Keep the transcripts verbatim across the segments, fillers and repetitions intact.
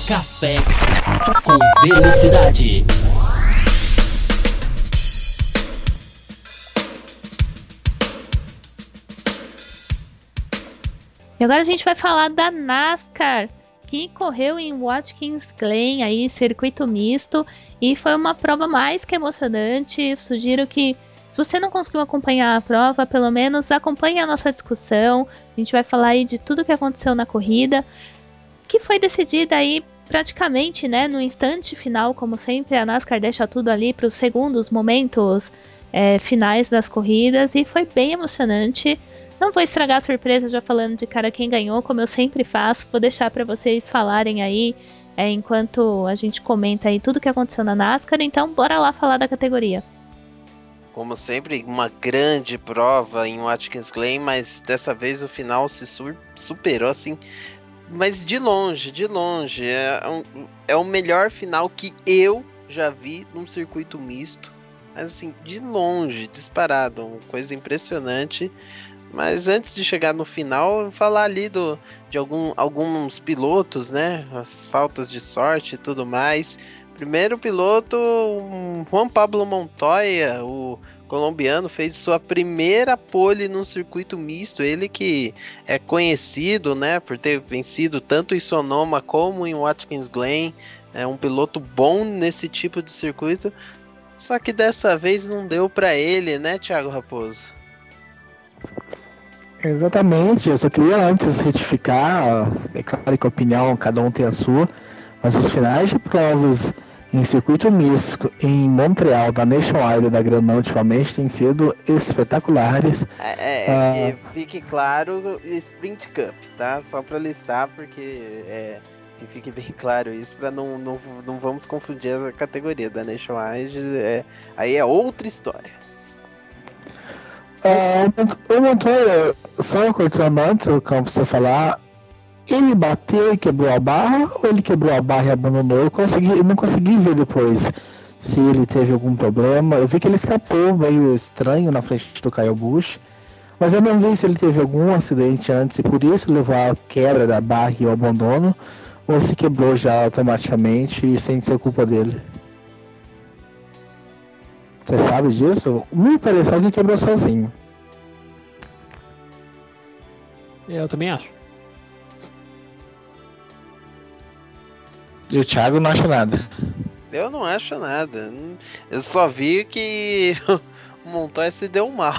Café com Velocidade. E agora a gente vai falar da NASCAR, que correu em Watkins Glen, aí, circuito misto, e foi uma prova mais que emocionante. Sugiro que, se você não conseguiu acompanhar a prova, pelo menos acompanhe a nossa discussão. A gente vai falar aí de tudo que aconteceu na corrida, que foi decidida aí praticamente, né, no instante final, como sempre, a NASCAR deixa tudo ali para os segundos momentos é, finais das corridas, e foi bem emocionante. Não vou estragar a surpresa já falando de cara quem ganhou, como eu sempre faço. Vou deixar para vocês falarem aí é, enquanto a gente comenta aí tudo que aconteceu na NASCAR. Então, bora lá falar da categoria. Como sempre, uma grande prova em Watkins Glen, mas dessa vez o final se sur- superou assim, mas de longe, de longe. É, um- é o melhor final que eu já vi num circuito misto. Mas assim, de longe, disparado, uma coisa impressionante. Mas antes de chegar no final, falar ali do, de algum, alguns pilotos, né? As faltas de sorte e tudo mais. Primeiro piloto, um Juan Pablo Montoya, o colombiano, fez sua primeira pole no circuito misto. Ele que é conhecido, né, por ter vencido tanto em Sonoma como em Watkins Glen. É um piloto bom nesse tipo de circuito. Só que dessa vez não deu para ele, né, Thiago Raposo? Exatamente, eu só queria antes retificar, é claro que a opinião, cada um tem a sua, mas os finais de provas em circuito misto em Montreal, da Nationwide e da Grandão ultimamente têm sido espetaculares. É, é, Ah, que fique claro, Sprint Cup, tá? Só para listar, porque é, que fique bem claro isso, para não, não, não vamos confundir a categoria da Nationwide. É, aí é outra história. ah, o Montoya, só cortando antes o campo você falar, ele bateu e quebrou a barra ou ele quebrou a barra e abandonou? Eu, consegui, eu não consegui ver depois se ele teve algum problema. Eu vi que ele escapou meio estranho na frente do Kyle Busch, mas eu não vi se ele teve algum acidente antes e por isso levou a quebra da barra e o abandono, ou se quebrou já automaticamente e sem ser culpa dele. Você sabe disso? Me pareceu que quebrou sozinho. Eu também acho. E o Thiago não acha nada. Eu não acho nada. Eu só vi que o Montoya se deu mal.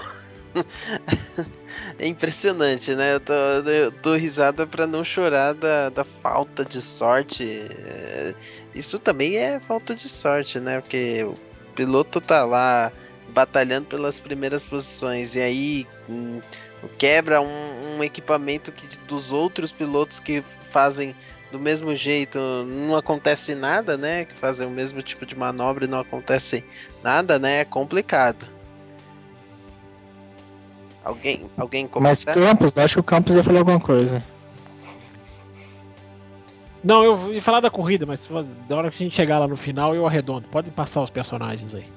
É impressionante, né? Eu tô, eu dou risada pra não chorar da, da falta de sorte. É, isso também é falta de sorte, né? Porque o piloto tá lá batalhando pelas primeiras posições e aí hum, quebra um, um equipamento que dos outros pilotos que fazem do mesmo jeito, não acontece nada, né? Que fazem o mesmo tipo de manobra e não acontece nada, né? É complicado. Alguém, alguém Mas comentar? Campos, acho que o Campos ia falar alguma coisa. Não, eu ia falar da corrida, mas da hora que a gente chegar lá no final eu arredondo. Pode passar os personagens aí.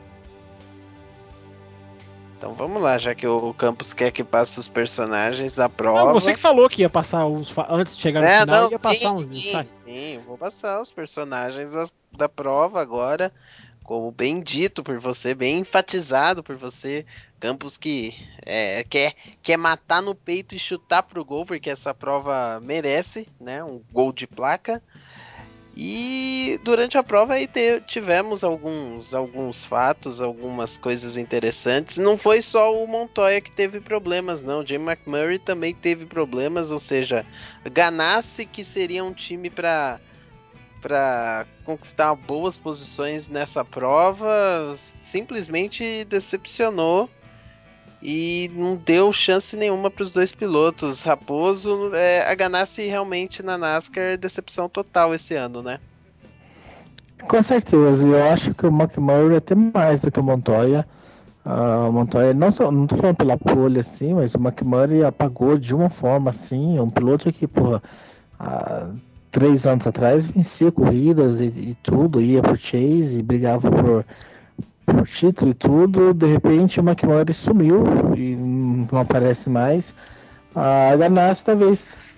Então vamos lá, já que o Campos quer que passe os personagens da Não, você prova. que falou que ia passar uns. Antes de chegar no É, final, não, ia sim, passar uns sim, destaques. sim. Vou passar os personagens das- da prova agora, como bem dito por você, bem enfatizado por você. Campos que é, quer, quer matar no peito e chutar pro gol, porque essa prova merece, né? Um gol de placa. E durante a prova aí te- tivemos alguns, alguns fatos, algumas coisas interessantes. Não foi só o Montoya que teve problemas, não. Jay McMurray também teve problemas, ou seja, Ganassi, que seria um time para para conquistar boas posições nessa prova, simplesmente decepcionou e não deu chance nenhuma para os dois pilotos. Raposo, é, a Ganassi realmente na NASCAR é decepção total esse ano, né? Com certeza, eu acho que o McMurray é até mais do que o Montoya. Uh, o Montoya, não só, não tô falando pela pole assim, mas o McMurray apagou de uma forma assim, é um piloto que, porra, há três anos atrás vencia corridas e, e tudo, ia pro chase e brigava por, por título e tudo, de repente o McMurray sumiu e não aparece mais. A Ganassi talvez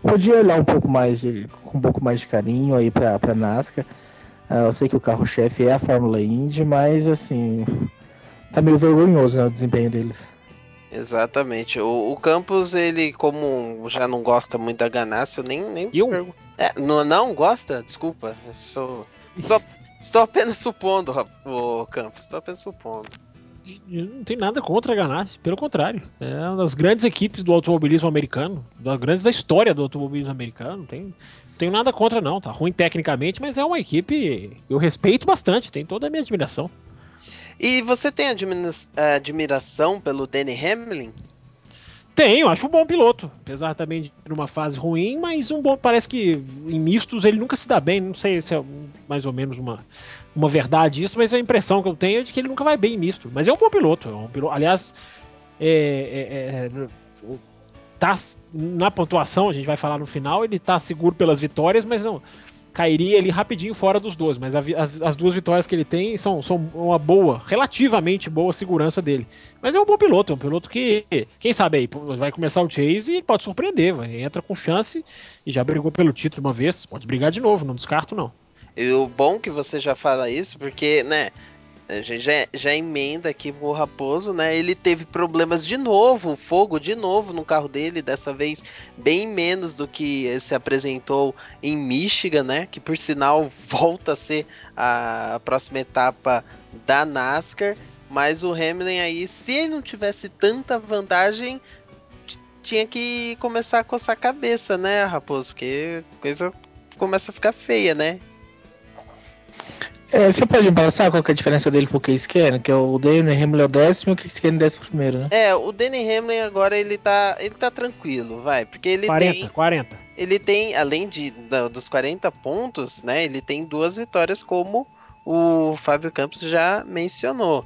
podia olhar um pouco mais de, com um pouco mais de carinho aí pra, pra NASCAR. Uh, eu sei que o carro-chefe é a Fórmula Indy, mas assim, tá meio vergonhoso, né, o desempenho deles. Exatamente. O, o Campos, ele, como já não gosta muito da Ganassi, eu nem, nem Eu? pergunto. É, não, não gosta? Desculpa. Eu sou. Só, estou apenas supondo, rap- o Campos. Estou apenas supondo. Eu não tem nada contra a Ganassi, pelo contrário. É uma das grandes equipes do automobilismo americano, das grandes da história do automobilismo americano. Não tem, não tenho nada contra, não. Tá ruim tecnicamente, mas é uma equipe que eu respeito bastante, tem toda a minha admiração. E você tem admira- admiração pelo Danny Hamlin? Tenho, acho um bom piloto. Apesar também de ir numa fase ruim, mas um bom. Parece que em mistos ele nunca se dá bem. Não sei se é mais ou menos uma, uma verdade isso, mas a impressão que eu tenho é de que ele nunca vai bem em misto. Mas é um bom piloto. É um piloto aliás, é, é, é, tá na pontuação, a gente vai falar no final, ele tá seguro pelas vitórias, mas não. Cairia ali rapidinho fora dos dois, mas a, as, as duas vitórias que ele tem são, são uma boa, relativamente boa segurança dele. Mas é um bom piloto, é um piloto que, quem sabe aí, vai começar o Chase e pode surpreender, vai, entra com chance e já brigou pelo título uma vez, pode brigar de novo, não descarto não. E o bom que você já fala isso, porque, né, a gente já, já emenda aqui o Raposo, né? Ele teve problemas de novo, fogo de novo no carro dele, dessa vez bem menos do que se apresentou em Michigan, né? Que por sinal volta a ser a, a próxima etapa da NASCAR. Mas o Hamilton aí, se ele não tivesse tanta vantagem, t- tinha que começar a coçar a cabeça, né, Raposo? Porque a coisa começa a ficar feia, né? É, você pode me passar qual que é a diferença dele pro Case Keenum? Que é o Danny Hamlin é o décimo e o Case Keenum é o décimo primeiro, né? É, o Danny Hamlin agora ele tá, ele tá tranquilo, vai, porque ele quarenta, tem, quarenta. ele tem, além de da- dos quarenta pontos, né, ele tem duas vitórias como o Fábio Campos já mencionou.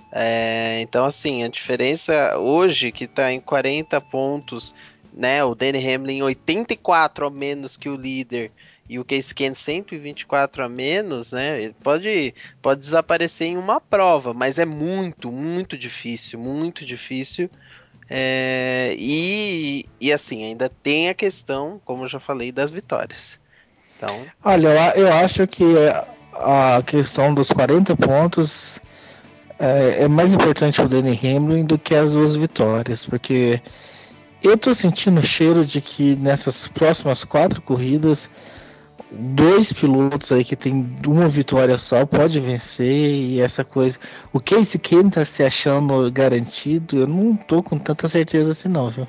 É, então assim, a diferença hoje que tá em quarenta pontos, né, o Danny Hamlin oitenta e quatro a menos que o líder e o Case Keenum cento e vinte e quatro a menos, né, ele pode, pode desaparecer em uma prova, mas é muito, muito difícil, muito difícil. É, e, e assim, ainda tem a questão, como eu já falei, das vitórias. Então, Olha, eu, a- eu acho que a questão dos quarenta pontos é, é mais importante o Danny Hamlin do que as duas vitórias, porque eu tô sentindo o cheiro de que nessas próximas quatro corridas, dois pilotos aí que tem uma vitória só pode vencer e essa coisa. O Casey Kane tá se achando garantido, eu não tô com tanta certeza assim não, viu?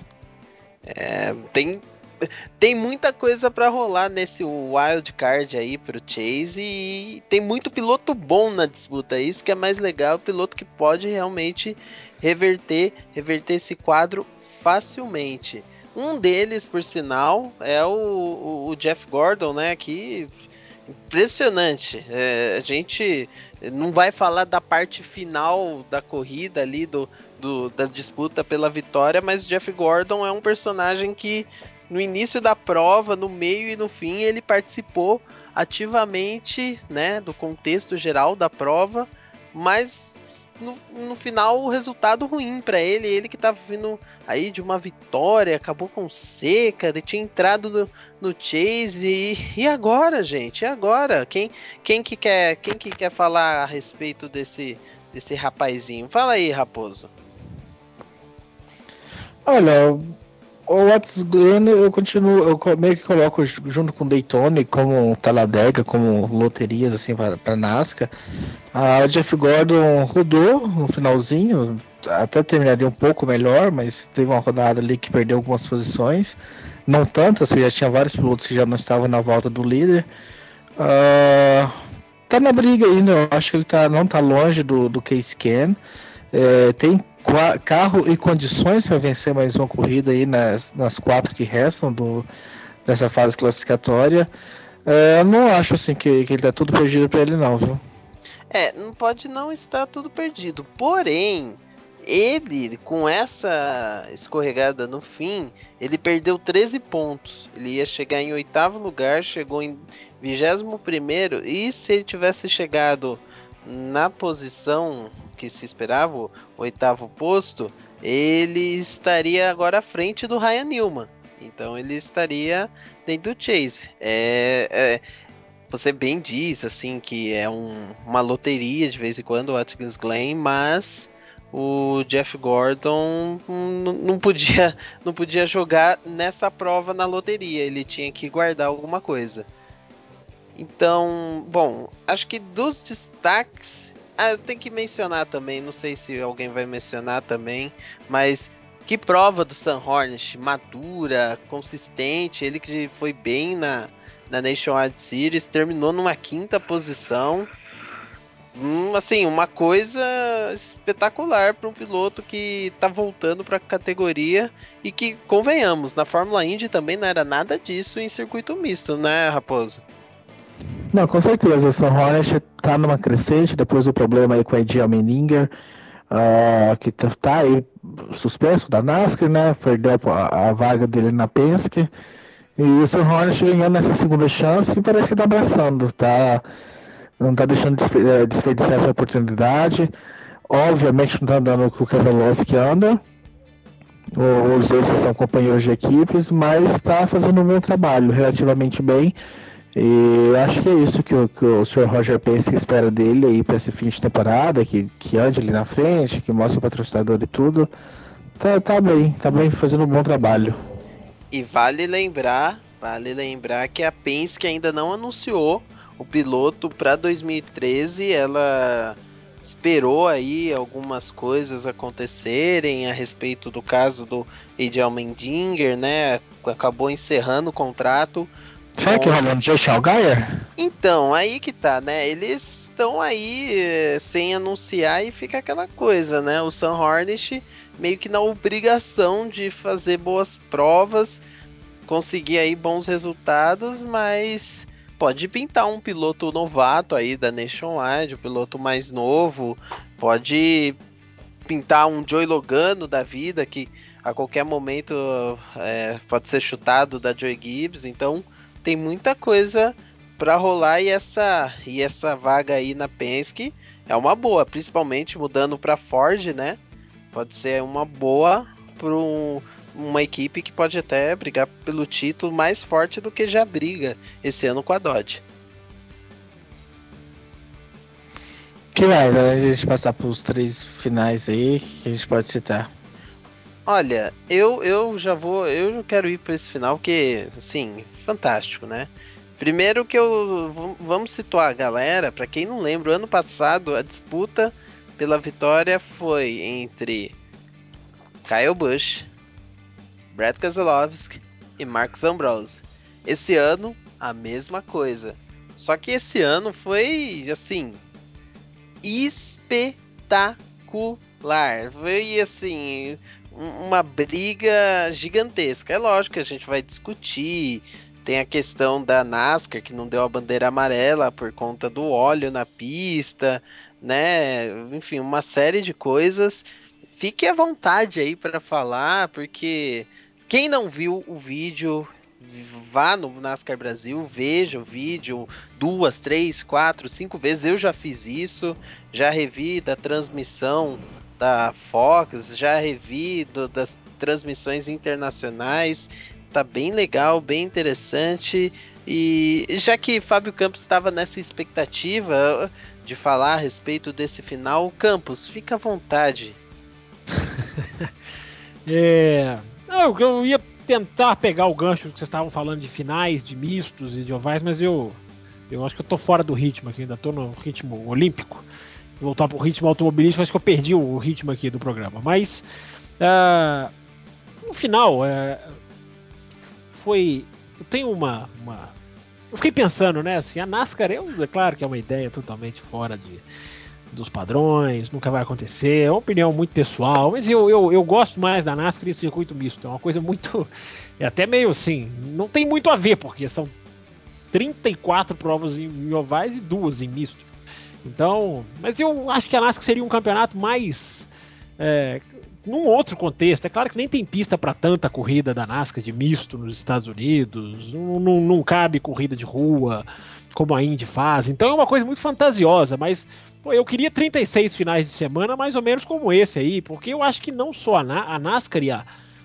é, tem, tem muita coisa para rolar nesse wild card aí pro Chase e tem muito piloto bom na disputa. Isso que é mais legal, piloto que pode realmente reverter, reverter esse quadro facilmente. Um deles, por sinal, é o, o- o Jeff Gordon, né? Que impressionante. É, a gente não vai falar da parte final da corrida ali, do, do, da disputa pela vitória, mas Jeff Gordon é um personagem que no início da prova, no meio e no fim, ele participou ativamente, né, do contexto geral da prova, mas no, no final o resultado ruim para ele, ele que estava vindo aí de uma vitória, acabou com seca, ele tinha entrado no, no Chase e, e agora, gente? E agora? Quem, quem que quer, quem que quer falar a respeito desse desse rapazinho? Fala aí, Raposo. Olha, o What's Glen eu continuo, eu co- meio que coloco ju- junto com Daytona como Talladega, como loterias assim para para NASCAR. A Jeff Gordon rodou no finalzinho, até terminaria um pouco melhor, mas teve uma rodada ali que perdeu algumas posições, não tantas, porque já tinha vários pilotos que já não estavam na volta do líder. Ah, tá na briga ainda, eu acho que ele tá, não tá longe do, do Case Keenum. É, tem qua- carro e condições para vencer mais uma corrida aí nas, nas quatro que restam do, dessa fase classificatória. É, eu não acho assim que, que ele tá tudo perdido para ele não, viu? É, não pode não estar tudo perdido. Porém, ele, com essa escorregada no fim, ele perdeu treze pontos. Ele ia chegar em oitavo lugar, chegou em vigésimo primeiro. E se ele tivesse chegado na posição que se esperava, o oitavo posto, ele estaria agora à frente do Ryan Newman. Então ele estaria dentro do Chase. É, é, você bem diz assim que é um, uma loteria de vez em quando o Watkins Glen, mas o Jeff Gordon não, não podia não podia jogar nessa prova na loteria. Ele tinha que guardar alguma coisa. Então, bom, acho que dos destaques. Ah, eu tenho que mencionar também, não sei se alguém vai mencionar também, mas que prova do Sam Hornish, madura, consistente, ele que foi bem na, na Nationwide Series, terminou numa quinta posição. Hum, assim, uma coisa espetacular para um piloto que tá voltando para a categoria e que, convenhamos, na Fórmula Indy também não era nada disso em circuito misto, né, Raposo? Não, com certeza, o Sam Hornish tá numa crescente depois do problema aí com a Eddie Almendinger, uh, que tá, tá aí suspenso da NASCAR, né? Perdeu a, a vaga dele na Penske. E o Sam Hornish ganhando essa segunda chance e parece que tá abraçando, tá? Não tá deixando de despe- eh, desperdiçar essa oportunidade. Obviamente não tá andando com o Keselowski que anda, o- os dois são companheiros de equipes, mas está fazendo um bom trabalho, relativamente bem. E eu acho que é isso que o, que o senhor Roger Penske espera dele aí para esse fim de temporada, que, que ande ali na frente, que mostre o patrocinador e tudo. Tá, tá bem, tá bem fazendo um bom trabalho. E vale lembrar, vale lembrar que a Penske ainda não anunciou o piloto para dois mil e treze. Ela esperou aí algumas coisas acontecerem a respeito do caso do Eddie Almendinger, né? Acabou encerrando o contrato Será que com. rolando Josh Allgaier? Então, aí que tá, né? Eles estão aí eh, sem anunciar e fica aquela coisa, né? O Sam Hornish meio que na obrigação de fazer boas provas, conseguir aí bons resultados, mas pode pintar um piloto novato aí da Nationwide, um piloto mais novo, pode pintar um Joey Logano da vida que a qualquer momento é, pode ser chutado da Joey Gibbs, então tem muita coisa para rolar e essa e essa vaga aí na Penske é uma boa, principalmente mudando para Ford, né? Pode ser uma boa para um, uma equipe que pode até brigar pelo título mais forte do que já briga esse ano com a Dodge. Que mais? A gente passar pros três finais aí que a gente pode citar. Olha, eu, eu já vou, eu já quero ir para esse final porque, assim, fantástico, né? Primeiro que eu v- vamos situar a galera, para quem não lembra, o ano passado a disputa pela vitória foi entre Kyle Busch, Brad Keselowski e Marcos Ambrose. Esse ano a mesma coisa. Só que esse ano foi assim espetacular. Foi assim um- uma briga gigantesca. É lógico que a gente vai discutir. Tem a questão da NASCAR que não deu a bandeira amarela por conta do óleo na pista, né? Enfim, uma série de coisas. Fique à vontade aí para falar, porque quem não viu o vídeo, vá no NASCAR Brasil, veja o vídeo duas, três, quatro, cinco vezes. Eu já fiz isso, já revi da transmissão da Fox, já revi do- das transmissões internacionais. Tá bem legal, bem interessante. E já que Fábio Campos estava nessa expectativa de falar a respeito desse final, Campos, fica à vontade. É. Não, eu ia tentar pegar o gancho que vocês estavam falando de finais, de mistos e de ovais, mas eu. Eu acho que eu tô fora do ritmo aqui, ainda tô no ritmo olímpico. Voltar pro ritmo automobilístico, acho que eu perdi o ritmo aqui do programa. Mas. Uh, no final, uh, foi. Eu tenho uma, uma. Eu fiquei pensando, né? Assim, a NASCAR, eu, é claro que é uma ideia totalmente fora de, dos padrões, nunca vai acontecer. É uma opinião muito pessoal, mas eu, eu, eu gosto mais da NASCAR e do circuito misto. É uma coisa muito. É até meio assim. Não tem muito a ver, porque são trinta e quatro provas em, em ovais e duas em misto. Então. Mas eu acho que a NASCAR seria um campeonato mais. É, num outro contexto, é claro que nem tem pista para tanta corrida da NASCAR de misto nos Estados Unidos, não, não, não cabe corrida de rua como a Indy faz, então é uma coisa muito fantasiosa, mas pô, eu queria trinta e seis finais de semana mais ou menos como esse aí, porque eu acho que não só a, Na a NASCAR e a,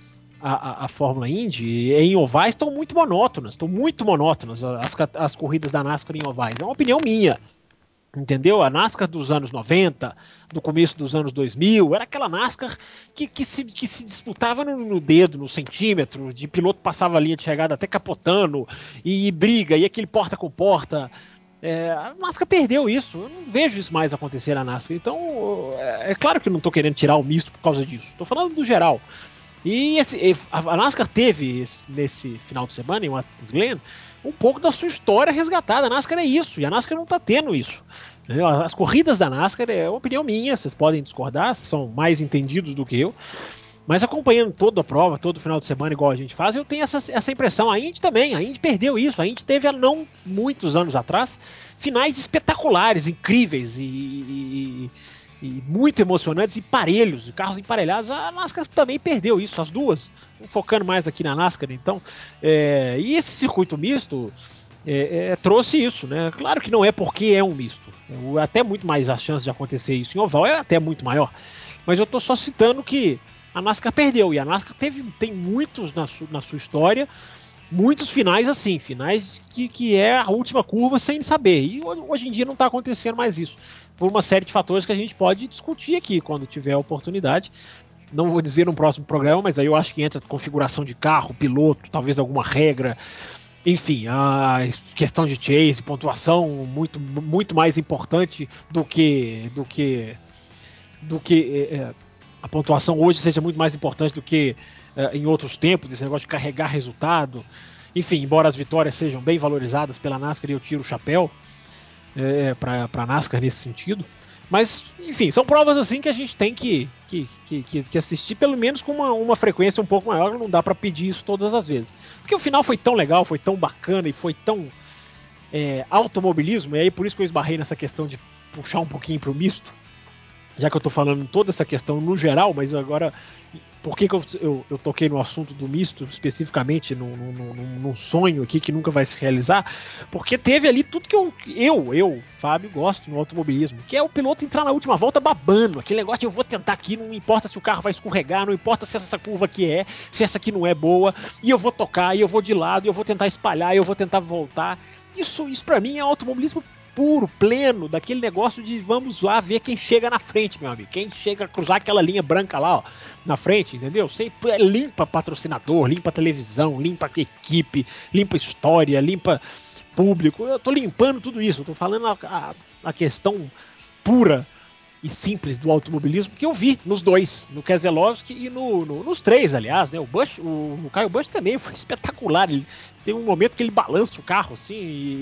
a, a, a Fórmula Indy, em ovais estão muito monótonas, estão muito monótonas as, as corridas da NASCAR em ovais. É uma opinião minha, entendeu? A NASCAR dos anos noventa, do começo dos anos dois mil, era aquela NASCAR que, que, se, que se disputava no, no dedo, no centímetro, de piloto passava a linha de chegada até capotando, e, e briga, e aquele porta com porta. É, a NASCAR perdeu isso, eu não vejo isso mais acontecer na NASCAR. Então, é, é claro que eu não estou querendo tirar o misto por causa disso, estou falando do geral. E esse, a NASCAR teve esse, nesse final de semana em Watkins Glen um pouco da sua história resgatada. A NASCAR é isso, e a NASCAR não está tendo isso. Entendeu? As corridas da NASCAR é uma opinião minha, vocês podem discordar, são mais entendidos do que eu. Mas acompanhando toda a prova, todo final de semana, igual a gente faz, eu tenho essa, essa impressão. A Indy também, a Indy perdeu isso. A Indy teve há não muitos anos atrás finais espetaculares, incríveis e, e, e muito emocionantes e parelhos, carros emparelhados. A NASCAR também perdeu isso, as duas. Focando mais aqui na NASCAR, então. É, e esse circuito misto é, é, trouxe isso, né? Claro que não é porque é um misto. É, até muito mais a chance de acontecer isso em oval é até muito maior. Mas eu tô só citando que a NASCAR perdeu, e a NASCAR teve, tem muitos na, su, na sua história, muitos finais assim, finais que, que é a última curva sem saber, e hoje em dia não está acontecendo mais isso, por uma série de fatores que a gente pode discutir aqui quando tiver a oportunidade. Não vou dizer no próximo programa, mas aí eu acho que entra configuração de carro, piloto, talvez alguma regra, enfim, a questão de chase, pontuação muito, muito mais importante do que do que do que é, a pontuação hoje seja muito mais importante do que uh, em outros tempos, esse negócio de carregar resultado. Enfim, embora as vitórias sejam bem valorizadas pela NASCAR e eu tiro o chapéu é, para a NASCAR nesse sentido. Mas, enfim, são provas assim que a gente tem que, que, que, que assistir pelo menos com uma, uma frequência um pouco maior, não dá para pedir isso todas as vezes. Porque o final foi tão legal, foi tão bacana e foi tão é, automobilismo, e aí por isso que eu esbarrei nessa questão de puxar um pouquinho pro misto, já que eu tô falando toda essa questão no geral, mas agora, por que, que eu, eu, eu toquei no assunto do misto, especificamente num, num, num sonho aqui que nunca vai se realizar? Porque teve ali tudo que eu, eu, eu, Fábio, gosto no automobilismo, que é o piloto entrar na última volta babando, aquele negócio de eu vou tentar aqui, não importa se o carro vai escorregar, não importa se essa curva aqui é, se essa aqui não é boa, e eu vou tocar, e eu vou de lado, e eu vou tentar espalhar, e eu vou tentar voltar. Isso, isso para mim é automobilismo puro, pleno, daquele negócio de vamos lá ver quem chega na frente, meu amigo. Quem chega a cruzar aquela linha branca lá, ó, na frente, entendeu? Sempre limpa patrocinador, limpa televisão, limpa equipe, limpa história, limpa público. Eu tô limpando tudo isso, eu tô falando a, a, a questão pura e simples do automobilismo que eu vi nos dois, no Keselowski e no, no, nos três, aliás, né? O Busch, o, o Kyle Busch também foi espetacular. Ele tem um momento que ele balança o carro assim,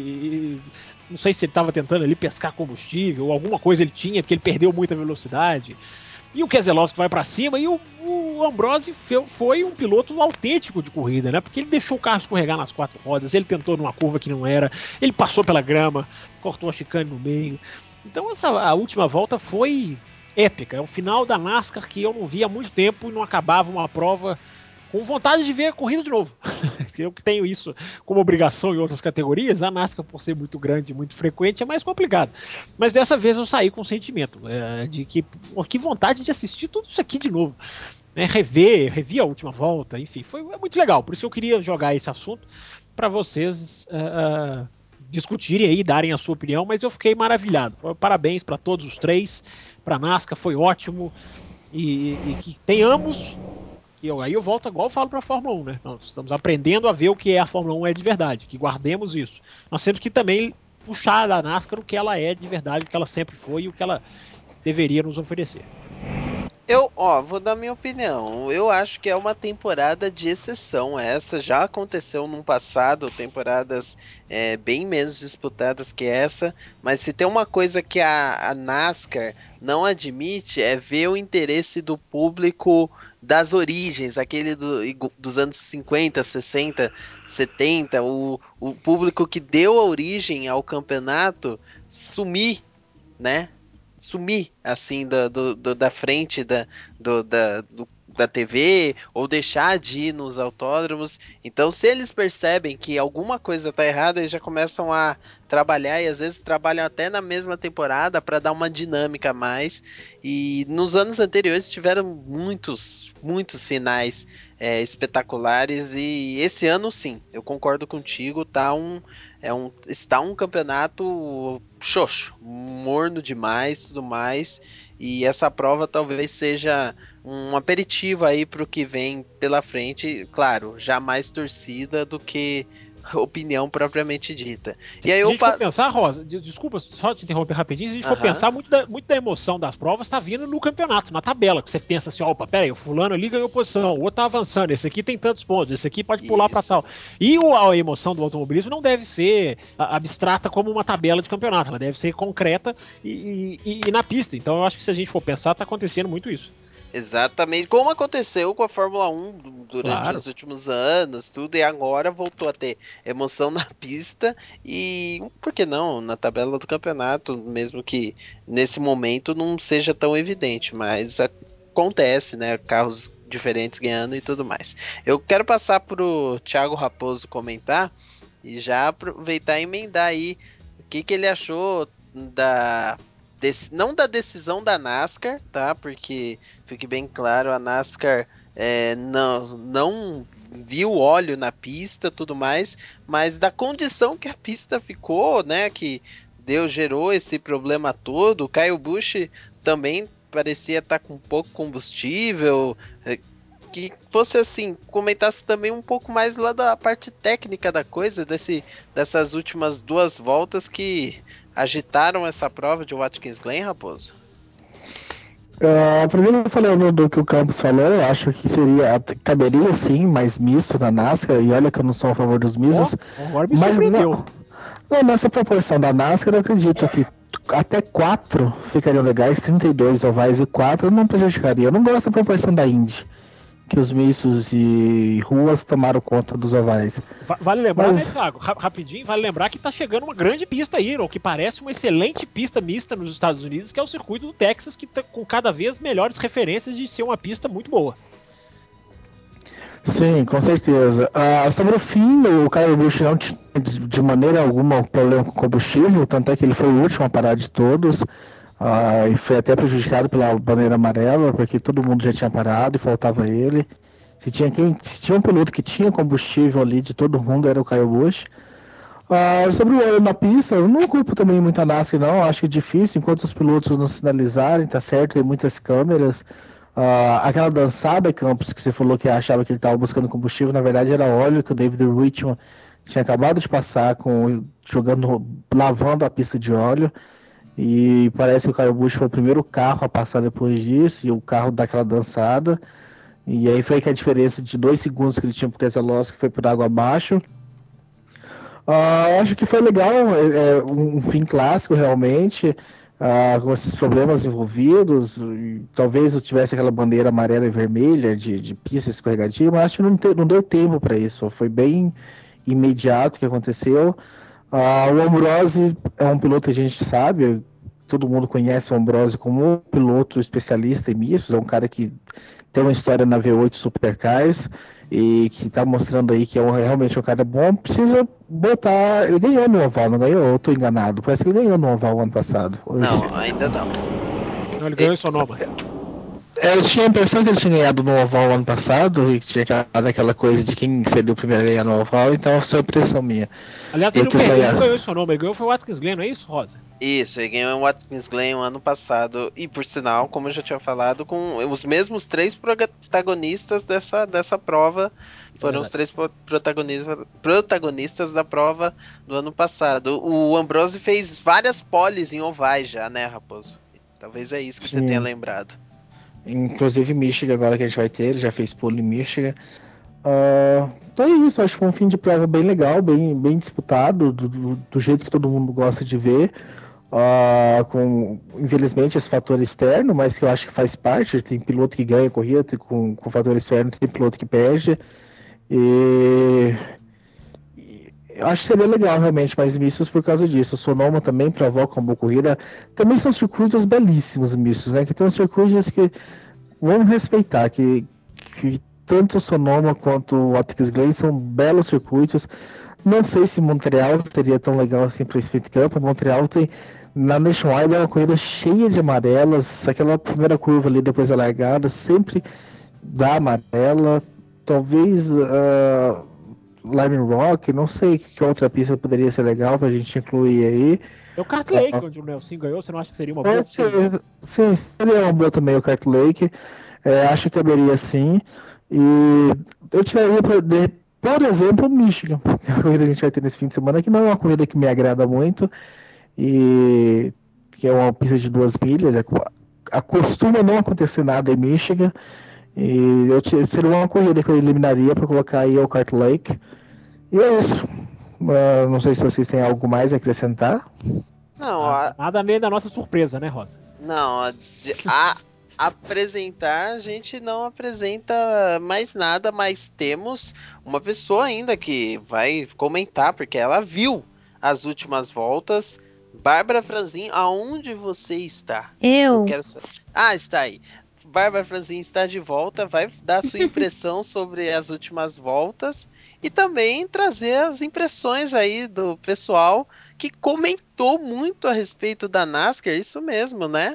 e, e não sei se ele estava tentando ali pescar combustível ou alguma coisa ele tinha, porque ele perdeu muita velocidade. E o Keselowski vai para cima, e o, o Ambrose foi um piloto autêntico de corrida, né? Porque ele deixou o carro escorregar nas quatro rodas, ele tentou numa curva que não era, ele passou pela grama, cortou a chicane no meio. Então essa a última volta foi épica. É o final da NASCAR que eu não vi há muito tempo e não acabava uma prova com vontade de ver a corrida de novo. Eu que tenho isso como obrigação em outras categorias, a NASCAR, por ser muito grande e muito frequente, é mais complicado. Mas dessa vez eu saí com o sentimento é, de que, que vontade de assistir tudo isso aqui de novo. Né, rever, revi a última volta, enfim, foi é muito legal. Por isso que eu queria jogar esse assunto para vocês uh, uh, discutirem aí, darem a sua opinião, mas eu fiquei maravilhado. Parabéns para todos os três, para a NASCAR, foi ótimo, e, e que tenhamos, que eu, aí eu volto igual eu falo para a Fórmula um, né? Nós estamos aprendendo a ver o que é a Fórmula um é de verdade, que guardemos isso. Nós temos que também puxar da NASCAR o que ela é de verdade, o que ela sempre foi e o que ela deveria nos oferecer. Eu, ó, vou dar minha opinião. Eu acho que é uma temporada de exceção. Essa já aconteceu no passado, temporadas é, bem menos disputadas que essa. Mas se tem uma coisa que a, a NASCAR não admite é ver o interesse do público das origens, aquele do- igu- dos anos cinquenta, sessenta, setenta, o, o público que deu a origem ao campeonato sumir, né? Sumir assim da, do, do- da frente da, do, da- do- da T V ou deixar de ir nos autódromos. Então, se eles percebem que alguma coisa tá errada, eles já começam a trabalhar e às vezes trabalham até na mesma temporada para dar uma dinâmica a mais. E nos anos anteriores tiveram muitos, muitos finais é, espetaculares e esse ano sim, eu concordo contigo, tá um, é um, está um campeonato xoxo, morno demais, tudo mais. E essa prova talvez seja um aperitivo aí para o que vem pela frente, claro, jamais torcida do que opinião propriamente dita. E Se aí a eu gente for passo. pensar, Rosa, de- desculpa só te interromper rapidinho, se a gente for Aham. pensar, muito da, muito da emoção das provas tá vindo no campeonato, na tabela, que você pensa assim, opa, peraí, o fulano ali ganhou posição, o outro tá avançando, esse aqui tem tantos pontos, esse aqui pode pular pra Isso. tal. E o- a emoção do automobilismo não deve ser a- abstrata como uma tabela de campeonato, ela deve ser concreta e, e- e na pista. Então eu acho que se a gente for pensar, tá acontecendo muito isso. Exatamente, como aconteceu com a Fórmula um du- durante Claro. os últimos anos, tudo, e agora voltou a ter emoção na pista e, por que não, na tabela do campeonato, mesmo que nesse momento não seja tão evidente, mas acontece, né? Carros diferentes ganhando e tudo mais. Eu quero passar pro Thiago Raposo comentar e já aproveitar e emendar aí o que que ele achou da dec- não da decisão da NASCAR, tá? Porque fique bem claro, a NASCAR é, não, não viu óleo na pista, tudo mais, mas da condição que a pista ficou, né? Que deu, gerou esse problema todo. O Kyle Busch também parecia estar com pouco combustível. é, Que fosse assim, comentasse também um pouco mais lá da parte técnica da coisa, desse, dessas últimas duas voltas que agitaram essa prova de Watkins Glen, Raposo. Uh, primeiro falando do que o Campos falou, eu acho que seria, caberia sim mais misto na NASCAR, e olha que eu não sou a favor dos mistos, Ó, agora me mas surpreendeu. não, não, nessa proporção da NASCAR eu acredito que até quatro ficariam legais, trinta e dois ovais e quatro não prejudicaria. Eu não gosto da proporção da Indy, que os mistos e ruas tomaram conta dos ovais. Va- Vale lembrar, né, Mas Thiago? Ra- rapidinho, vale lembrar que tá chegando uma grande pista aí, o que parece uma excelente pista mista nos Estados Unidos, que é o circuito do Texas, que tá com cada vez melhores referências de ser uma pista muito boa. sim, com certeza. Ah, sobre o fim, o Kyle Busch não tinha de de maneira alguma problema com combustível, tanto é que ele foi o último a parar de todos. Ah, e foi até prejudicado pela bandeira amarela, porque todo mundo já tinha parado e faltava ele. Se tinha, quem, se tinha um piloto que tinha combustível ali de todo mundo, era o Kyle Busch. Ah, sobre o óleo na pista, eu não culpo também muito a NASCAR, não. Acho que é difícil, enquanto os pilotos não sinalizarem, tá certo, tem muitas câmeras. Ah, aquela dançada, Campos, que você falou que achava que ele estava buscando combustível, na verdade era óleo que o David Richman tinha acabado de passar, com, jogando, lavando a pista de óleo. E parece que o Kyle Busch foi o primeiro carro a passar depois disso, e o carro daquela dançada. E aí foi que a diferença de dois segundos que ele tinha pro Keselowski foi por água abaixo. Ah, acho que foi legal, é, é, um um fim clássico realmente, ah, com esses problemas envolvidos. E talvez eu tivesse aquela bandeira amarela e vermelha de, de pista escorregadia, mas acho que não, te- não deu tempo para isso. Foi bem imediato que aconteceu. Ah, o Ambrose é um piloto que a gente sabe, todo mundo conhece o Ambrose como um piloto especialista em mistos, é um cara que tem uma história na V oito Supercars e que tá mostrando aí que é um, realmente um cara bom. Precisa botar. Ele ganhou no Oval, não ganhou? Eu tô enganado. Parece que ele ganhou no Oval ano passado. Ou esse- Não, ainda não. Então ele E- ganhou em Sonoma. É, eu tinha a impressão que ele tinha ganhado no Oval ano passado e que tinha dado aquela coisa de quem seria o primeiro a ganhar no Oval, então é só impressão minha. Aliás, Eu ele não, tô per- ele não sonhando. ganhou em Sonoma, ele ganhou foi o Watkins Glen, não é isso, Rosa? Isso, ele ganhou o Watkins Glen o ano passado. E por sinal, como eu já tinha falado, com os mesmos três protagonistas dessa, dessa prova. É Foram os verdade. três pro- protagonistas, protagonistas da prova do ano passado. O Ambrose fez várias poles em ovais já, né, Raposo? Talvez é isso que você tenha Sim. lembrado. Inclusive Michigan, agora que a gente vai ter, ele já fez pole em Michigan. Ah, então é isso, acho que foi um fim de prova bem legal, bem, bem disputado, do, do, do jeito que todo mundo gosta de ver. Ah, com, infelizmente, esse fator externo, mas que eu acho que faz parte. Tem piloto que ganha corrida tem, com, com fator externo, tem piloto que perde. E, e eu acho que seria legal realmente mais mistos por causa disso. O Sonoma também provoca uma boa corrida. Também são circuitos belíssimos mistos, né? Que tem uns circuitos que vamos respeitar, que que tanto o Sonoma quanto o Watkins Glen são belos circuitos. Não sei se Montreal seria tão legal assim para o Sprint Cup. Montreal tem, na Nationwide, é uma corrida cheia de amarelas. Aquela primeira curva ali depois da largada sempre dá amarela. Talvez uh, Lime Rock, não sei que outra pista poderia ser legal pra gente incluir aí. É o Kart Lake, uh, onde o Nelson ganhou, você não acha que seria uma boa? Pode ser, sim, seria uma boa também o Kart Lake. É, acho que caberia sim. E eu tiraria, por, de, por exemplo, o Michigan, que é a corrida que a gente vai ter nesse fim de semana, que não é uma corrida que me agrada muito, e que é uma pista de duas milhas. É, acostuma não acontecer nada em Michigan. E eu seria uma corrida que eu eliminaria para colocar aí o Kart Lake. E é isso. Uh, não sei se vocês têm algo mais a acrescentar. Não, nada, a... nada meio da nossa surpresa, né, Rosa? Não, a, a apresentar, a gente não apresenta mais nada, mas temos uma pessoa ainda que vai comentar, porque ela viu as últimas voltas. Bárbara Franzin, aonde você está? Eu Eu. quero saber. Ah, está aí. Bárbara Franzin está de volta, vai dar sua impressão sobre as últimas voltas e também trazer as impressões aí do pessoal que comentou muito a respeito da NASCAR, isso mesmo, né?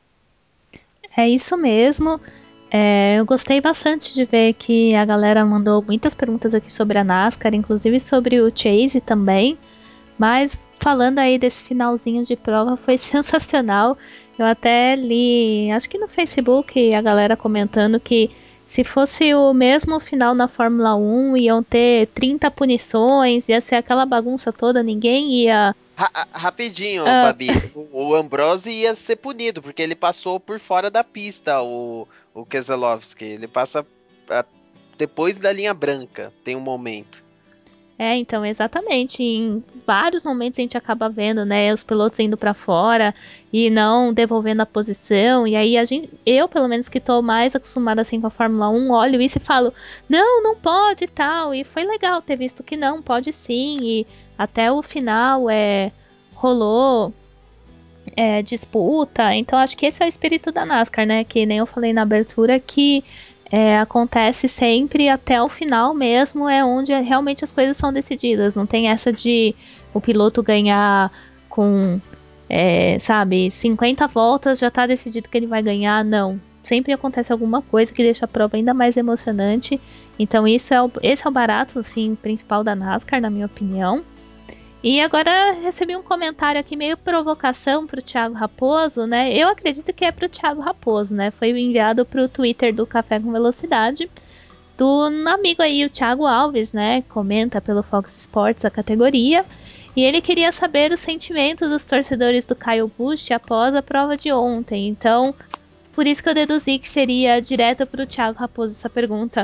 É isso mesmo. É, eu gostei bastante de ver que a galera mandou muitas perguntas aqui sobre a NASCAR, inclusive sobre o Chase também. Mas falando aí desse finalzinho de prova, foi sensacional. Eu até li, acho que no Facebook, a galera comentando que se fosse o mesmo final na Fórmula um, iam ter trinta punições, ia ser aquela bagunça toda, ninguém ia... Ra- rapidinho, Ah, Babi, o, o Ambrose ia ser punido, porque ele passou por fora da pista, o, o Keselowski. Ele passa ah, depois da linha branca, tem um momento. É, então, exatamente. Em vários momentos a gente acaba vendo, né, os pilotos indo pra fora e não devolvendo a posição. E aí a gente, eu, pelo menos que tô mais acostumada assim com a Fórmula um, olho isso e falo: "Não, não pode", e tal. E foi legal ter visto que não, pode sim. E até o final é rolou é, disputa. Então acho que esse é o espírito da NASCAR, né? Que nem eu falei na abertura, que é, acontece sempre até o final mesmo, é onde realmente as coisas são decididas. Não tem essa de o piloto ganhar com, é, sabe, cinquenta voltas, já tá decidido que ele vai ganhar. Não. Sempre acontece alguma coisa que deixa a prova ainda mais emocionante. Então isso é o, esse é o barato, assim, principal da NASCAR, na minha opinião. E agora recebi um comentário aqui meio provocação pro Thiago Raposo, né? Eu acredito que é pro Thiago Raposo, né? Foi enviado pro Twitter do Café com Velocidade, do amigo aí, o Thiago Alves, né? Comenta pelo Fox Sports a categoria. E ele queria saber os sentimentos dos torcedores do Kyle Busch após a prova de ontem. Então, por isso que eu deduzi que seria direto pro Thiago Raposo essa pergunta.